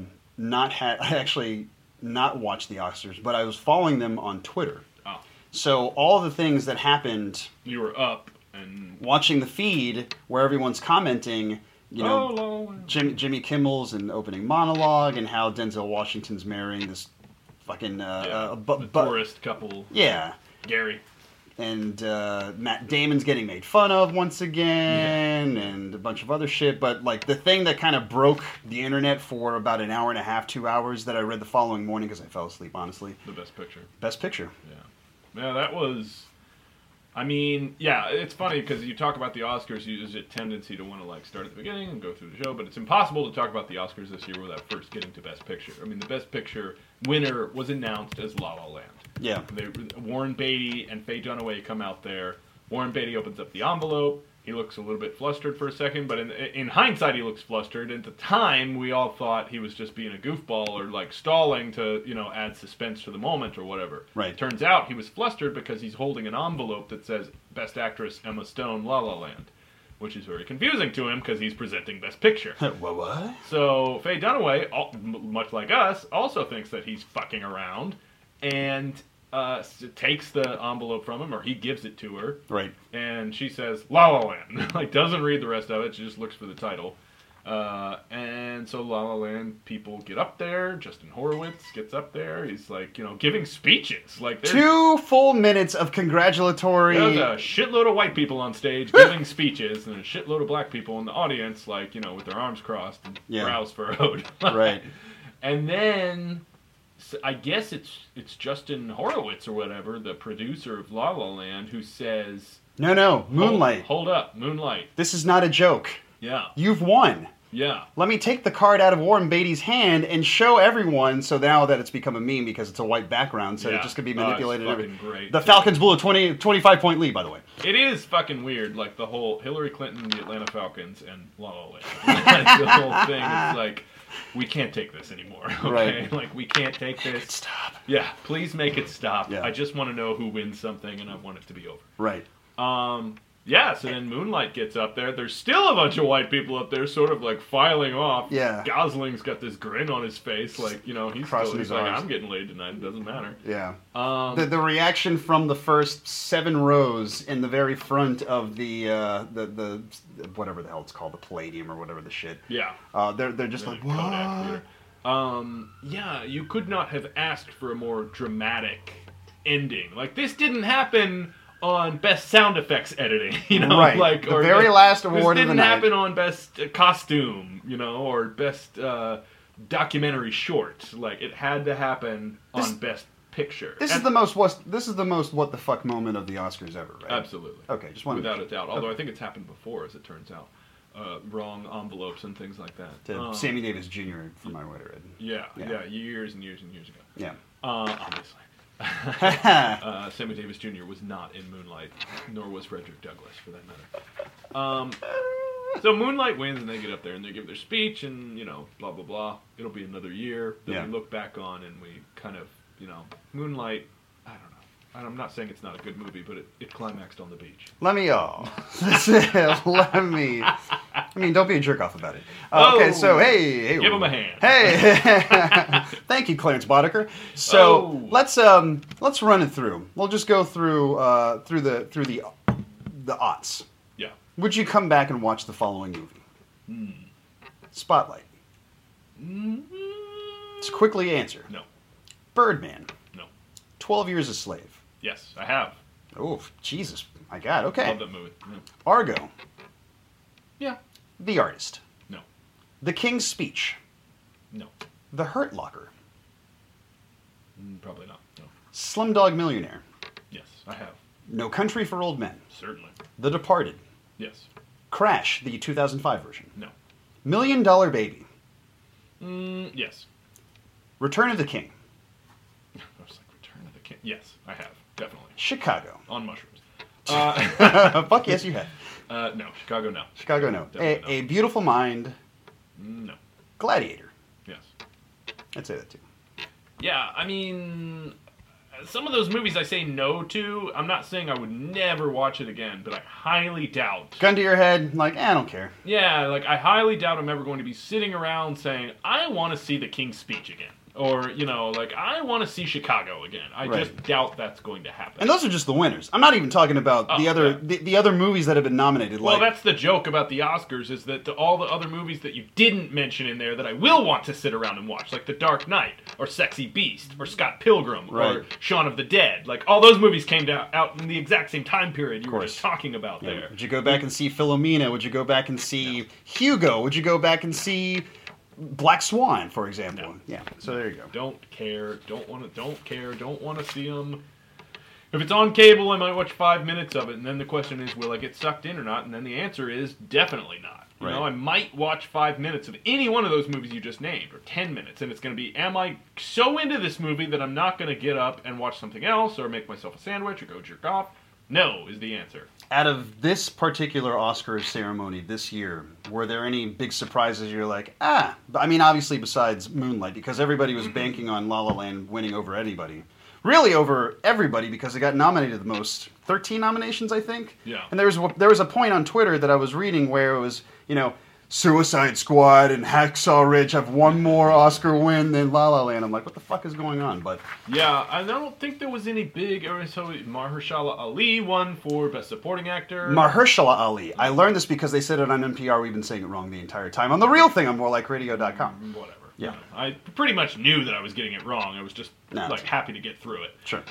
I actually not watched the Oscars, but I was following them on Twitter. Oh, So all the things that happened, you were up and watching the feed where everyone's commenting, oh, Jimmy Kimmel's an opening monologue and how Denzel Washington's marrying this fucking the tourist couple. Yeah. Gary. And Matt Damon's getting made fun of once again, and a bunch of other shit. But like the thing that kind of broke the internet for about an hour and a half, 2 hours, that I read the following morning because I fell asleep, honestly. The best picture. Best Picture. Yeah, that was. I mean, yeah, it's funny because you talk about the Oscars, there's a tendency to want to start at the beginning and go through the show, but it's impossible to talk about the Oscars this year without first getting to Best Picture. I mean, the Best Picture winner was announced as La La Land. Yeah. Warren Beatty and Faye Dunaway come out there. Warren Beatty opens up the envelope. He looks a little bit flustered for a second, but in hindsight, he looks flustered. At the time, we all thought he was just being a goofball or stalling to, add suspense to the moment or whatever. Right. Turns out he was flustered because he's holding an envelope that says Best Actress Emma Stone, La La Land, which is very confusing to him because he's presenting Best Picture. What? So Faye Dunaway, much like us, also thinks that he's fucking around and takes the envelope from him, or he gives it to her. Right. And she says, La La Land. Doesn't read the rest of it. She just looks for the title. And so La La Land people get up there. Justin Horowitz gets up there. He's giving speeches. 2 full minutes of congratulatory. There's a shitload of white people on stage giving speeches, and a shitload of black people in the audience, with their arms crossed and brows furrowed. Right. And then I guess it's Justin Horowitz or whatever, the producer of La La Land, who says, No, Moonlight. Hold up, Moonlight. This is not a joke. Yeah. You've won. Yeah. Let me take the card out of Warren Beatty's hand and show everyone. So now that it's become a meme because it's a white background, so it just could be manipulated. It's fucking great. The Falcons blew a 25-point lead, by the way. It is fucking weird, the whole Hillary Clinton, the Atlanta Falcons, and La La Land. The whole thing is we can't take this anymore. Okay, Right. We can't take this. Stop. Yeah, please make it stop. Yeah. I just want to know who wins something, and I want it to be over. Right. Yeah, so then Moonlight gets up there. There's still a bunch of white people up there, sort of like filing off. Yeah. Gosling's got this grin on his face, like, you know, he's like, I'm getting laid tonight. It doesn't matter. Yeah. The reaction from the first 7 rows in the very front of the whatever the hell it's called, the Palladium or whatever the shit. Yeah. They're just like, Kodak what? Theater. Yeah, you could not have asked for a more dramatic ending. Like, this didn't happen on best sound effects editing, you know, right. like the very last award this of the didn't night. happen on best costume, you know, or best documentary short. Like, it had to happen on best picture. This is the most what the fuck moment of the Oscars ever, right? Absolutely. Okay, just wanted without a doubt. Although I think it's happened before, as it turns out. Wrong envelopes and things like that. to Sammy Davis Jr. from my way to read. Yeah, years and years and years ago. Yeah. Obviously. Sammy Davis Jr. was not in Moonlight, nor was Frederick Douglass, for that matter. So Moonlight wins, and they get up there and they give their speech, and, you know, blah, blah, blah. It'll be another year that we look back on, and we kind of, you know, Moonlight, I don't know. I'm not saying it's not a good movie, but it climaxed on the beach. Let me, don't be a jerk off about it. Okay, so, hey. Give him a hand. Hey. Thank you, Clarence Boddicker. So, let's run it through. We'll just go through the aughts. Yeah. Would you come back and watch the following movie? Spotlight. Let's quickly answer. No. Birdman. No. 12 Years a Slave. Yes, I have. Oh, Jesus. My God. Okay. Love that movie. Yeah. Argo. Yeah. The Artist. No. The King's Speech. No. The Hurt Locker. Probably not. No. Slumdog Millionaire. Yes, I have. No Country for Old Men. Certainly. The Departed. Yes. Crash, the 2005 version. No. $1 Million Baby. Yes. Return of the King. I was like, Return of the King. Yes, I have. Definitely. Chicago. On mushrooms. Fuck yes, you have. No. Chicago, no. Chicago, no. Definitely A Beautiful Mind. No. Gladiator. Yes. I'd say that too. Yeah, I mean, some of those movies I say no to, I'm not saying I would never watch it again, but I highly doubt. Gun to your head, like, I don't care. Yeah, like, I highly doubt I'm ever going to be sitting around saying, I want to see The King's Speech again. Or, you know, like, I want to see Chicago again. I just doubt that's going to happen. And those are just the winners. I'm not even talking about the other movies that have been nominated. Well, like, that's the joke about the Oscars, is that all the other movies that you didn't mention in there that I will want to sit around and watch, like The Dark Knight, or Sexy Beast, or Scott Pilgrim, or Shaun of the Dead. Like, all those movies came out in the exact same time period you were just talking about there. Would you go back and see Philomena? Would you go back and see Hugo? Would you go back and see Black Swan, for example? No. Yeah, so there you go. Don't care, don't want to see them. If it's on cable, I might watch 5 minutes of it, and then the question is, will I get sucked in or not? And then the answer is definitely not. You know, I might watch 5 minutes of any one of those movies you just named, or 10 minutes, and it's going to be, am I so into this movie that I'm not going to get up and watch something else, or make myself a sandwich, or go jerk off? No, is the answer. Out of this particular Oscar ceremony this year, were there any big surprises you're like, I mean, obviously besides Moonlight, because everybody was banking on La La Land winning over anybody. Really over everybody, because it got nominated the most. 13 nominations, I think? Yeah. And there was a point on Twitter that I was reading where it was, you know, Suicide Squad and Hacksaw Ridge have one more Oscar win than La La Land. I'm like, what the fuck is going on? But yeah, I don't think there was any big. So Mahershala Ali won for Best Supporting Actor. Mahershala Ali. I learned this because they said it on NPR. We've been saying it wrong the entire time. On The Real Thing on morelikeradio.com. Whatever. Yeah. You know, I pretty much knew that I was getting it wrong. I was just happy to get through it. Sure.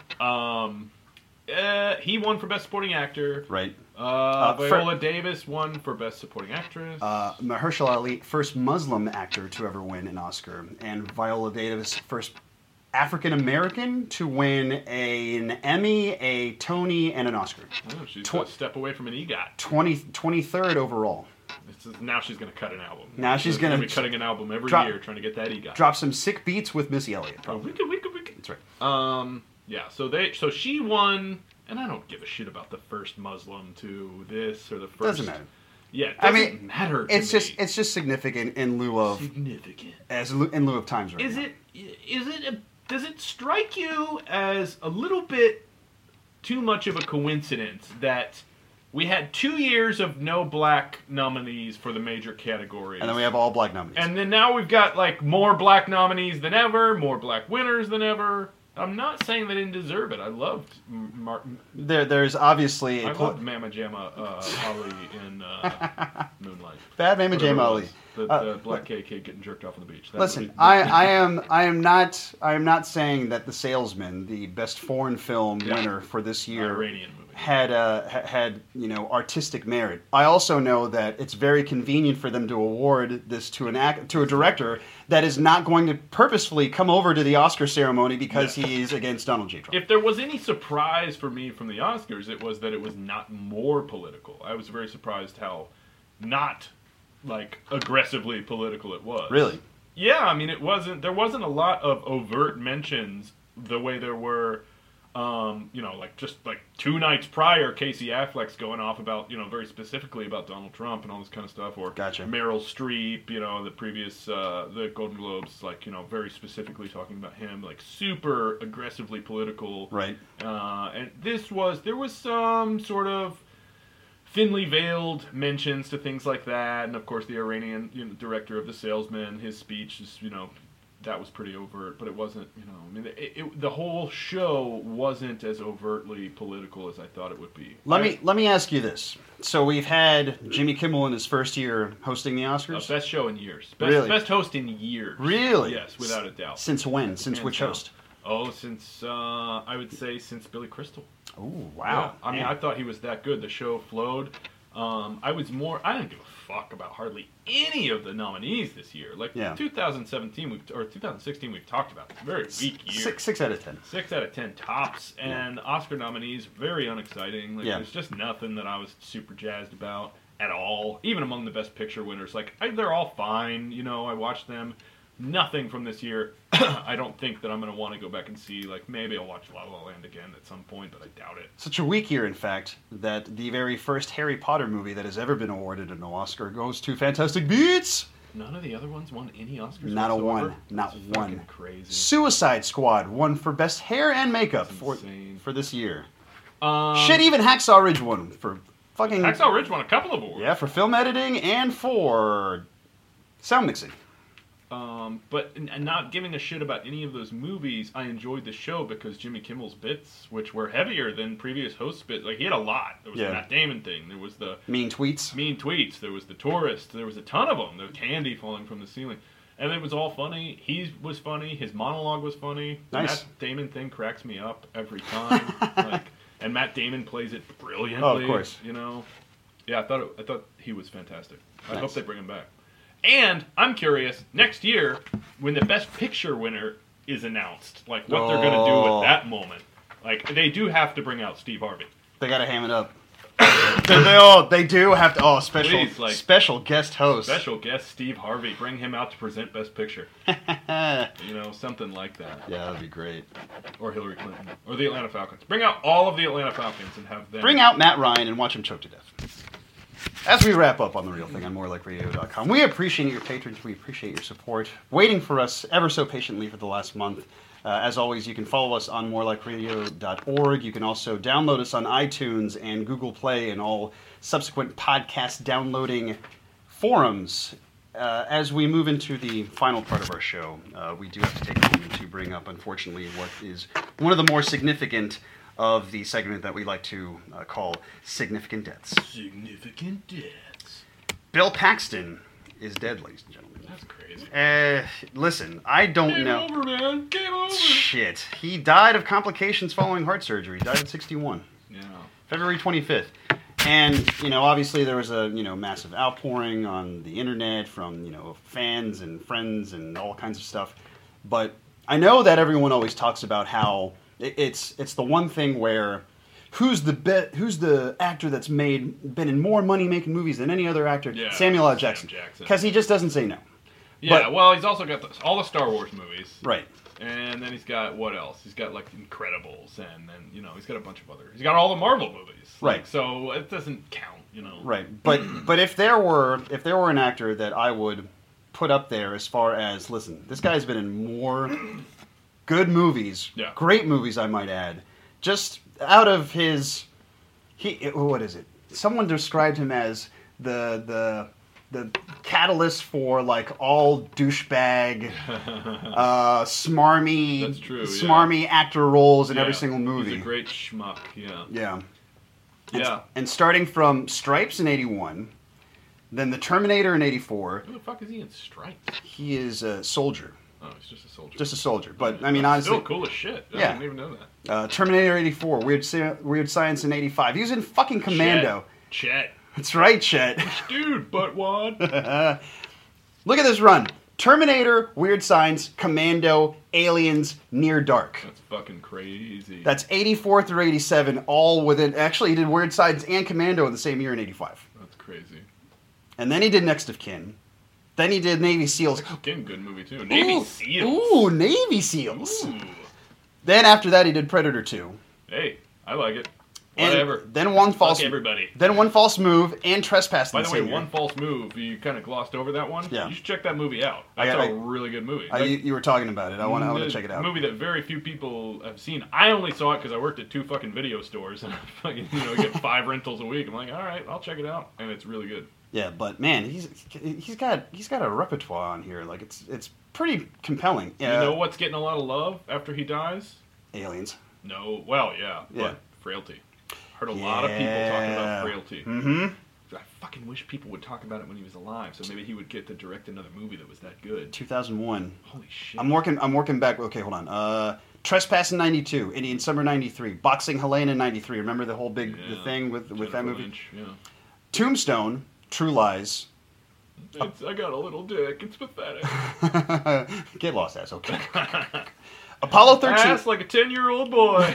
He won for Best Supporting Actor. Right. Viola Davis won for Best Supporting Actress. Mahershala Ali, first Muslim actor to ever win an Oscar, and Viola Davis, first African American to win an Emmy, a Tony, and an Oscar. Oh, she's a step away from an EGOT. 23rd overall. Now she's going to cut an album. Now she's going to be cutting an album every year, trying to get that EGOT. Drop some sick beats with Missy Elliott. Probably. We could. That's right. Yeah. So she won, and I don't give a shit about the first Muslim to this or the first. Doesn't matter. Yeah, it doesn't matter. It's just significant in lieu of in lieu of times right now. Does it strike you as a little bit too much of a coincidence that we had 2 years of no black nominees for the major categories. And then we have all black nominees. And then now we've got, like, more black nominees than ever, more black winners than ever. I'm not saying they didn't deserve it. I loved Martin. There's obviously... I loved Mama Jamma Ali in Moonlight. Bad Mama Jamma Ali. The black gay kid getting jerked off on the beach. That Listen, movie. I am not saying that The Salesman, the best foreign film winner for this year, Iranian movie, had artistic merit. I also know that it's very convenient for them to award this to a director that is not going to purposefully come over to the Oscar ceremony because he's against Donald J. Trump. If there was any surprise for me from the Oscars, it was that it was not more political. I was very surprised how not, like, aggressively political it was. Really? Yeah, I mean, there wasn't a lot of overt mentions the way there were, just 2 nights prior, Casey Affleck's going off about, very specifically about Donald Trump and all this kind of stuff, or Gotcha. Meryl Streep, the previous, the Golden Globes, very specifically talking about him, super aggressively political. Right. And there was some sort of thinly veiled mentions to things like that, and of course the Iranian director of The Salesman, his speech is, that was pretty overt, but it wasn't, the whole show wasn't as overtly political as I thought it would be. Let me ask you this. So we've had Jimmy Kimmel in his first year hosting the Oscars? Best show in years. Really? Best host in years. Really? Yes, without a doubt. Since when? Since which host? Oh, since, I would say since Billy Crystal. Oh, wow. Yeah. I mean, I thought he was that good. The show flowed. I didn't give a fuck about hardly any of the nominees this year. 2017 or 2016 we've talked about. It's a very weak year. 6 out of 10. 6 out of 10 tops, and Oscar nominees very unexciting. There's just nothing that I was super jazzed about at all. Even among the Best Picture winners, they're all fine. I watched them. Nothing from this year. I don't think that I'm going to want to go back and see. Maybe I'll watch La La Land again at some point, but I doubt it. Such a weak year, in fact, that the very first Harry Potter movie that has ever been awarded an Oscar goes to Fantastic Beasts. None of the other ones won any Oscars. Not a whatsoever? one. Not That's one. Crazy. Suicide Squad won for best hair and makeup for this year. Shit, even Hacksaw Ridge won for fucking... Hacksaw Ridge won a couple of awards. Yeah, for film editing and for sound mixing. But not giving a shit about any of those movies, I enjoyed the show because Jimmy Kimmel's bits, which were heavier than previous hosts' bits, he had a lot. There was the Matt Damon thing. There was the Mean Tweets. There was the Tourist. There was a ton of them. The candy falling from the ceiling. And it was all funny. He was funny. His monologue was funny. Nice. The Matt Damon thing cracks me up every time. And Matt Damon plays it brilliantly. Oh, of course. Yeah, I thought he was fantastic. I hope they bring him back. And I'm curious, next year, when the Best Picture winner is announced, what they're going to do with that moment. They do have to bring out Steve Harvey. They got to ham it up. They do have to. Oh, special guest host. Special guest Steve Harvey. Bring him out to present Best Picture. Something like that. Yeah, that'd be great. Or Hillary Clinton. Or the Atlanta Falcons. Bring out all of the Atlanta Falcons and have them. Bring out Matt Ryan and watch him choke to death. As we wapp up on The Real Thing on morelikeradio.com, we appreciate your patrons. We appreciate your support. Waiting for us ever so patiently for the last month. As always, you can follow us on morelikeradio.org. You can also download us on iTunes and Google Play and all subsequent podcast downloading forums. As we move into the final part of our show, we do have to take a moment to bring up, unfortunately, what is one of the more significant of the segment that we like to call Significant Deaths. Significant Deaths. Bill Paxton is dead, ladies and gentlemen. That's crazy. Listen, I don't know. Game over, man. Game over. Shit. He died of complications following heart surgery. He died at 61. Yeah. February 25th. And, obviously there was a, massive outpouring on the internet from, fans and friends and all kinds of stuff. But I know that everyone always talks about how it's the one thing where who's the actor that's been in more money-making movies than any other actor? Yeah, Samuel L. Jackson. Because he just doesn't say no. Yeah, well, he's also got all the Star Wars movies. Right. And then he's got, what else? He's got, Incredibles, and then, he's got a bunch of other... He's got all the Marvel movies. Right. So it doesn't count, Right. But if there were an actor that I would put up there as far as, listen, this guy's been in more good movies, great movies, I might add, just out of his... what is it? someone described him as the catalyst for like all douchebag, smarmy, That's true, smarmy actor roles in every Yeah. single movie. He's a great schmuck. Yeah. Yeah. Yeah. And starting from Stripes in '81, then The Terminator in '84, Who the fuck is he in Stripes? he is a soldier. Oh, he's just a soldier. Just a soldier. But I mean, That's honestly, still cool as shit. I Yeah. didn't even know that. Terminator '84, Weird Science in '85. He was in fucking Commando. Chet. That's right, Chet. Dude, but what? Look at this run. Terminator, Weird Science, Commando, Aliens, Near Dark. That's fucking crazy. That's 84 through 87, all within... Actually, he did Weird Science and Commando in the same year in 85. That's crazy. And then he did Next of Kin. Then he did Navy SEALs. Again, good movie too. Navy SEALs. Ooh, Navy SEALs. Ooh. Then after that, he did Predator 2. Hey, I like it. And Whatever. then One False... Fuck everybody. Then One False Move and Trespass in By the the way, same year. One False Move, you kind of glossed over that one. Yeah. You should check that movie out. I- That's I- a really good movie. You were talking about it. I want to check it A out. movie that very few people have seen. I only saw it because I worked at 2 fucking video stores and I fucking, get 5 rentals a week. I'm like, all right, I'll check it out, and it's really good. Yeah, but man, he's got a repertoire on here. Like it's pretty compelling. You know what's getting a lot of love after he dies? Aliens. No, well, yeah, Yeah. but Frailty. Heard a lot of people talking Yeah. about Frailty. Mm-hmm. I fucking wish people would talk about it when he was alive, so maybe he would get to direct another movie that was that good. 2001. Holy shit. I'm working back. Okay, hold on. Trespass in '92. Indian Summer '93. Boxing Helene in '93. Remember the whole big the Yeah. thing with Jennifer that movie? Lynch, yeah. Tombstone. True Lies. I got a little dick. It's pathetic. Get lost, ass. Okay. Apollo 13. Ass like a 10-year-old boy.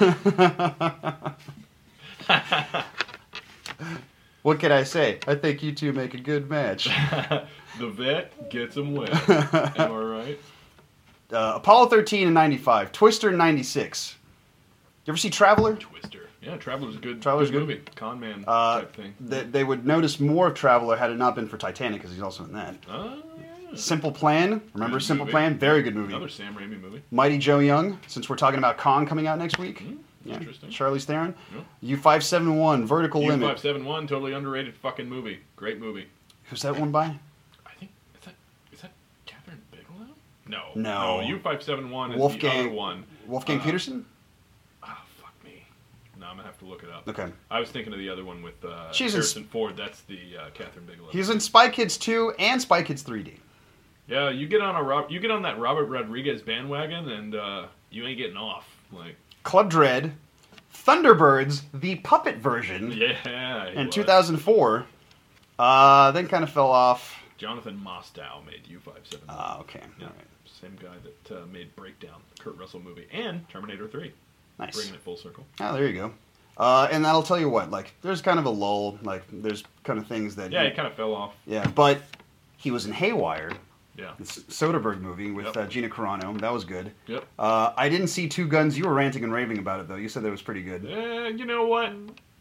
What can I say? I think you two make a good match. The vet gets him wet. Am I right? Apollo 13 in '95. Twister in '96. You ever see Traveler? Twister. Yeah, Traveler's a good, Traveler's good. movie. Con man Uh, type thing. They would notice more of Traveler had it not been for Titanic, because he's also in that. Oh, yeah. Simple Plan. Remember Good Simple movie. Plan? Very good movie. Another Sam Raimi movie. Mighty Joe Young, since we're talking about Kong coming out next week. Interesting. Charlize Theron. Yep. U571, Vertical Limit. U571, totally underrated fucking movie. Great movie. Who's that one by? I think is that Catherine Bigelow? No. No. U571 is Wolfgang- the other one. Wolfgang Peterson? Ah, fuck me. No, I'm gonna have to look it up. Okay. I was thinking of the other one with She's in Harrison Ford. That's the Catherine Bigelow. He's in Spy Kids 2 and Spy Kids 3D. Yeah, you get on that Robert Rodriguez bandwagon, and you ain't getting off. Like, Club Dread. Thunderbirds, the puppet version, yeah. he in was. 2004. Then kind of fell off. Jonathan Mostow made U571. Ah, okay. Yeah. All right. Same guy that made Breakdown, the Kurt Russell movie, and Terminator 3. Nice. Bringing it full circle. Oh, there you go. And that'll tell you what, like, there's kind of a lull. Like, there's kind of things that... Yeah, he kind of fell off. Yeah, but he was in Haywire, Yeah. the Soderbergh movie with Yep. Gina Carano. That was good. Yep. I didn't see Two Guns. You were ranting and raving about it, though. You said that was pretty good. You know what?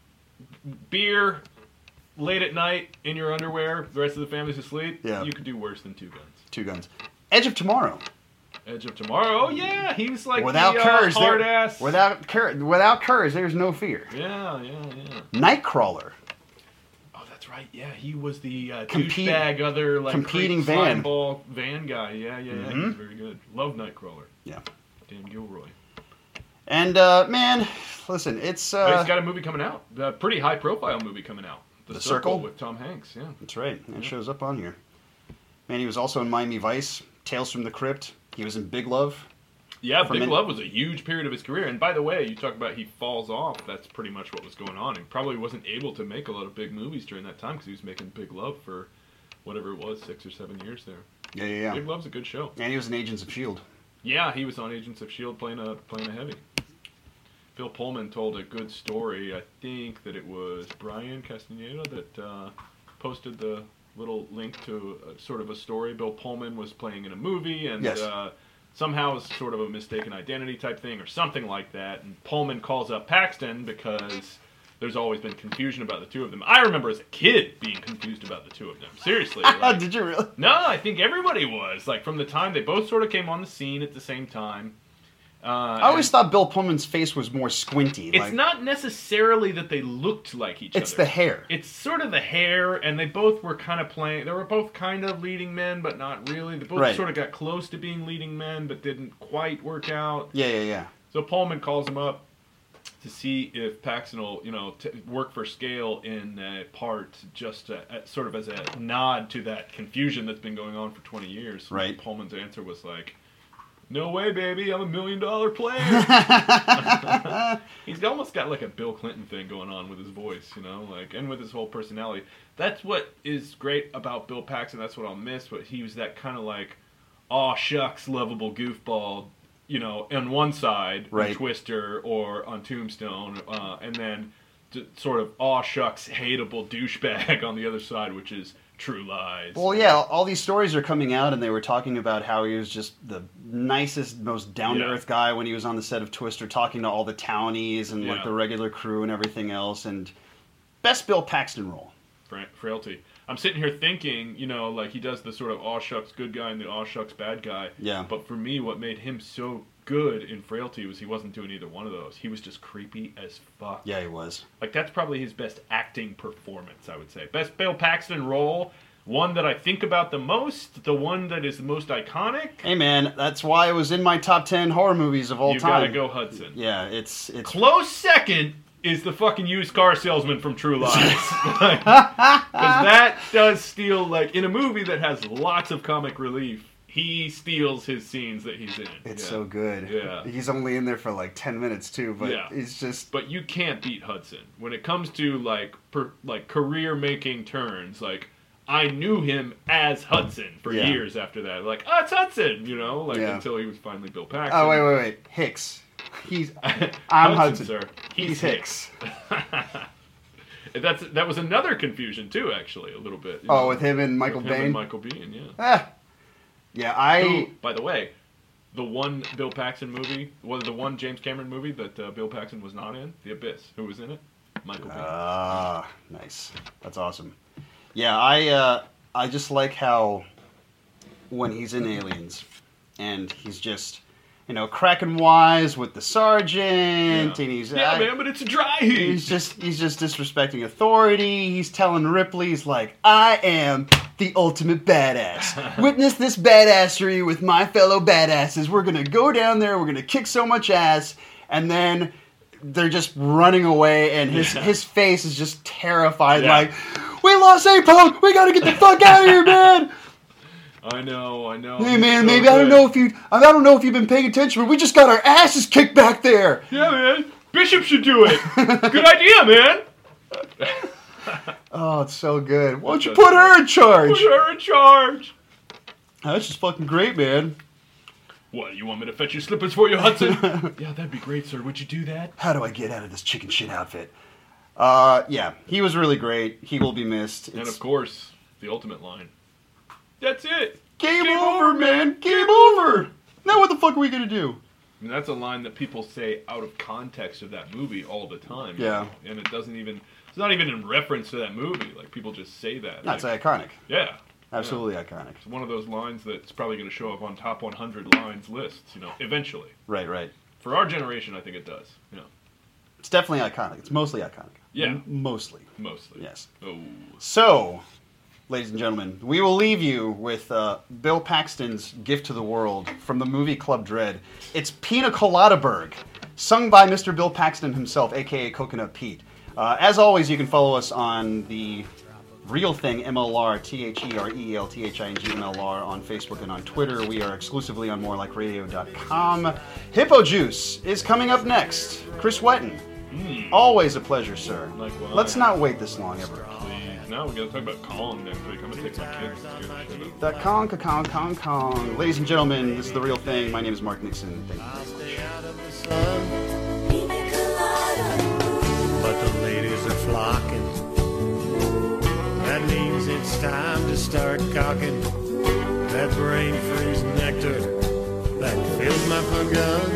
Beer, late at night, in your underwear, the rest of the family's asleep. Yeah. You could do worse than Two Guns. Two Guns. Edge of Tomorrow. Edge of Tomorrow. Oh, yeah. He's like Without the Kurz, hard ass. without Kurz, there's no fear. Yeah. Nightcrawler. Oh, that's right. Yeah, he was the Compete- douchebag other like competing slime van. ball van guy. Yeah. He Mhm. was very good. Love Nightcrawler. Yeah. Dan Gilroy. And, man, listen, it's... But he's got a movie coming out. A pretty high-profile movie coming out. The Circle? with Tom Hanks. Yeah. That's right. It shows up on here. Man, he was also in Miami Vice, Tales from the Crypt. He was in Big Love. Yeah, For Big min- Love was a huge period of his career. And by the way, you talk about he falls off. That's pretty much what was going on. He probably wasn't able to make a lot of big movies during that time because he was making Big Love for whatever it was, 6 or 7 years there. Yeah. Big Love's a good show. And he was in Agents of S.H.I.E.L.D. Yeah, he was on Agents of S.H.I.E.L.D. playing a heavy. Bill Pullman told a good story. I think that it was Brian Castaneda that posted the little link to sort of a story. Bill Pullman was playing in a movie, and Yes. somehow it's sort of a mistaken identity type thing or something like that. And Pullman calls up Paxton because there's always been confusion about the two of them. I remember as a kid being confused about the two of them. Seriously. Like, Did you really? no, I think everybody was. Like, from the time they both sort of came on the scene at the same time. I always thought Bill Pullman's face was more squinty. It's not necessarily that they looked like each other. It's the hair. It's sort of the hair, and they both were kind of playing. They were both kind of leading men, but not really. They both sort of got close to being leading men, but didn't quite work out. Yeah. So Pullman calls him up to see if Paxton will, work for scale in a part, just sort of as a nod to that confusion that's been going on for 20 years. Right. Pullman's answer was like, "No way, baby, I'm $1 million player." He's almost got like a Bill Clinton thing going on with his voice, and with his whole personality. That's what is great about Bill Paxton. That's what I'll miss. But he was that kind of like, aw shucks, lovable goofball, on one side, on Twister or on Tombstone, and then sort of aw shucks, hateable douchebag on the other side, which is True Lies. Well, yeah, all these stories are coming out, and they were talking about how he was just the nicest, most down-to-earth guy when he was on the set of Twister, talking to all the townies and like the regular crew and everything else. And best Bill Paxton role. Frailty. I'm sitting here thinking, like he does the sort of aw shucks good guy and the aw shucks bad guy. Yeah. But for me, what made him so good in Frailty was he wasn't doing either one of those. He was just creepy as fuck. Yeah, he was. Like, that's probably his best acting performance, I would say. Best Bill Paxton role, one that I think about the most, the one that is the most iconic. Hey, man, that's why it was in my top 10 horror movies of all time. You gotta go Hudson. Yeah, it's... Close second is the fucking used car salesman from True Lies. Because that does steal, like, in a movie that has lots of comic relief, he steals his scenes that he's in. It's so good. Yeah. He's only in there for like 10 minutes too, but he's just... But you can't beat Hudson. When it comes to like career-making turns, like, I knew him as Hudson for years after that. Like, oh, it's Hudson, until he was finally Bill Paxton. Oh, wait. Hicks. I'm Hudson. Sir. He's Hicks. That was another confusion too, actually, a little bit. With him and Michael Biehn? Michael Biehn, yeah. Yeah, Who, by the way, the one Bill Paxton movie, was the one James Cameron movie that Bill Paxton was not in, The Abyss. Who was in it? Michael Biehn. Nice. That's awesome. Yeah, I just like how when he's in Aliens and he's just, cracking wise with the sergeant, and he's man, but it's a dry heat. He's just disrespecting authority. He's telling Ripley, he's like, I am the ultimate badass. Witness this badassery with my fellow badasses. We're gonna go down there. We're gonna kick so much ass, and then they're just running away, and his face is just terrified. Like, we lost Apone. We gotta get the fuck out of here, man. I know. Hey man, maybe I don't know if you've been paying attention, but we just got our asses kicked back there. Yeah, man. Bishop should do it. Good idea, man. Oh, it's so good. Why don't you put her in charge? Put her in charge. That's just fucking great, man. What, you want me to fetch your slippers for you, Hudson? Yeah, that'd be great, sir. Would you do that? How do I get out of this chicken shit outfit? Yeah, he was really great. He will be missed. And of course, the ultimate line. That's it. Game over, man. Game over. Now what the fuck are we gonna do? I mean, that's a line that people say out of context of that movie all the time. Yeah. And it's not even in reference to that movie. Like, people just say that. That's iconic. Yeah. Absolutely iconic. It's one of those lines that's probably going to show up on top 100 lines lists, eventually. Right. For our generation, I think it does. It's definitely iconic. It's mostly iconic. Yeah. Mostly. Yes. Oh. So, ladies and gentlemen, we will leave you with Bill Paxton's gift to the world from the movie Club Dread. It's Pina Colada Berg, sung by Mr. Bill Paxton himself, a.k.a. Coconut Pete. As always, you can follow us on the Real Thing MLR, TherealThing MLR on Facebook and on Twitter. We are exclusively on morelikeradio.com. Hippo Juice is coming up next. Chris Wetton. Always a pleasure, sir. Likewise. Let's not wait this long ever. Please. Now we got to talk about Kong next week. I'm going to take my kids to scare the shit out. The Kong. Ladies and gentlemen, this is The Real Thing. My name is Mark Nixon. Thank you very much. But the ladies are flocking. That means it's time to start cocking that brain freeze nectar that fills my pump gun.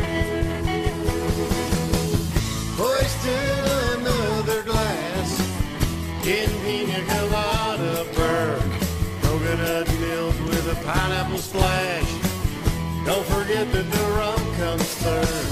Hoisted another glass in Pina Colada Berg. Coconut milk with a pineapple splash. Don't forget that the rum comes third.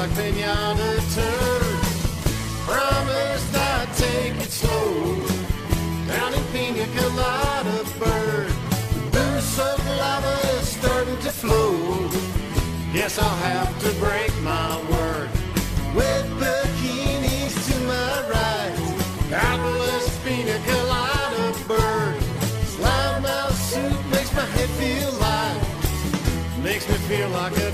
like pinata turd. Promised I'd take it slow. Down in Pina Colada bird. Booze-soaked lava is starting to flow. Guess I'll have to break my word. With bikinis to my right. Out west Pina Colada bird. Slime mouth soup makes my head feel light. Makes me feel like a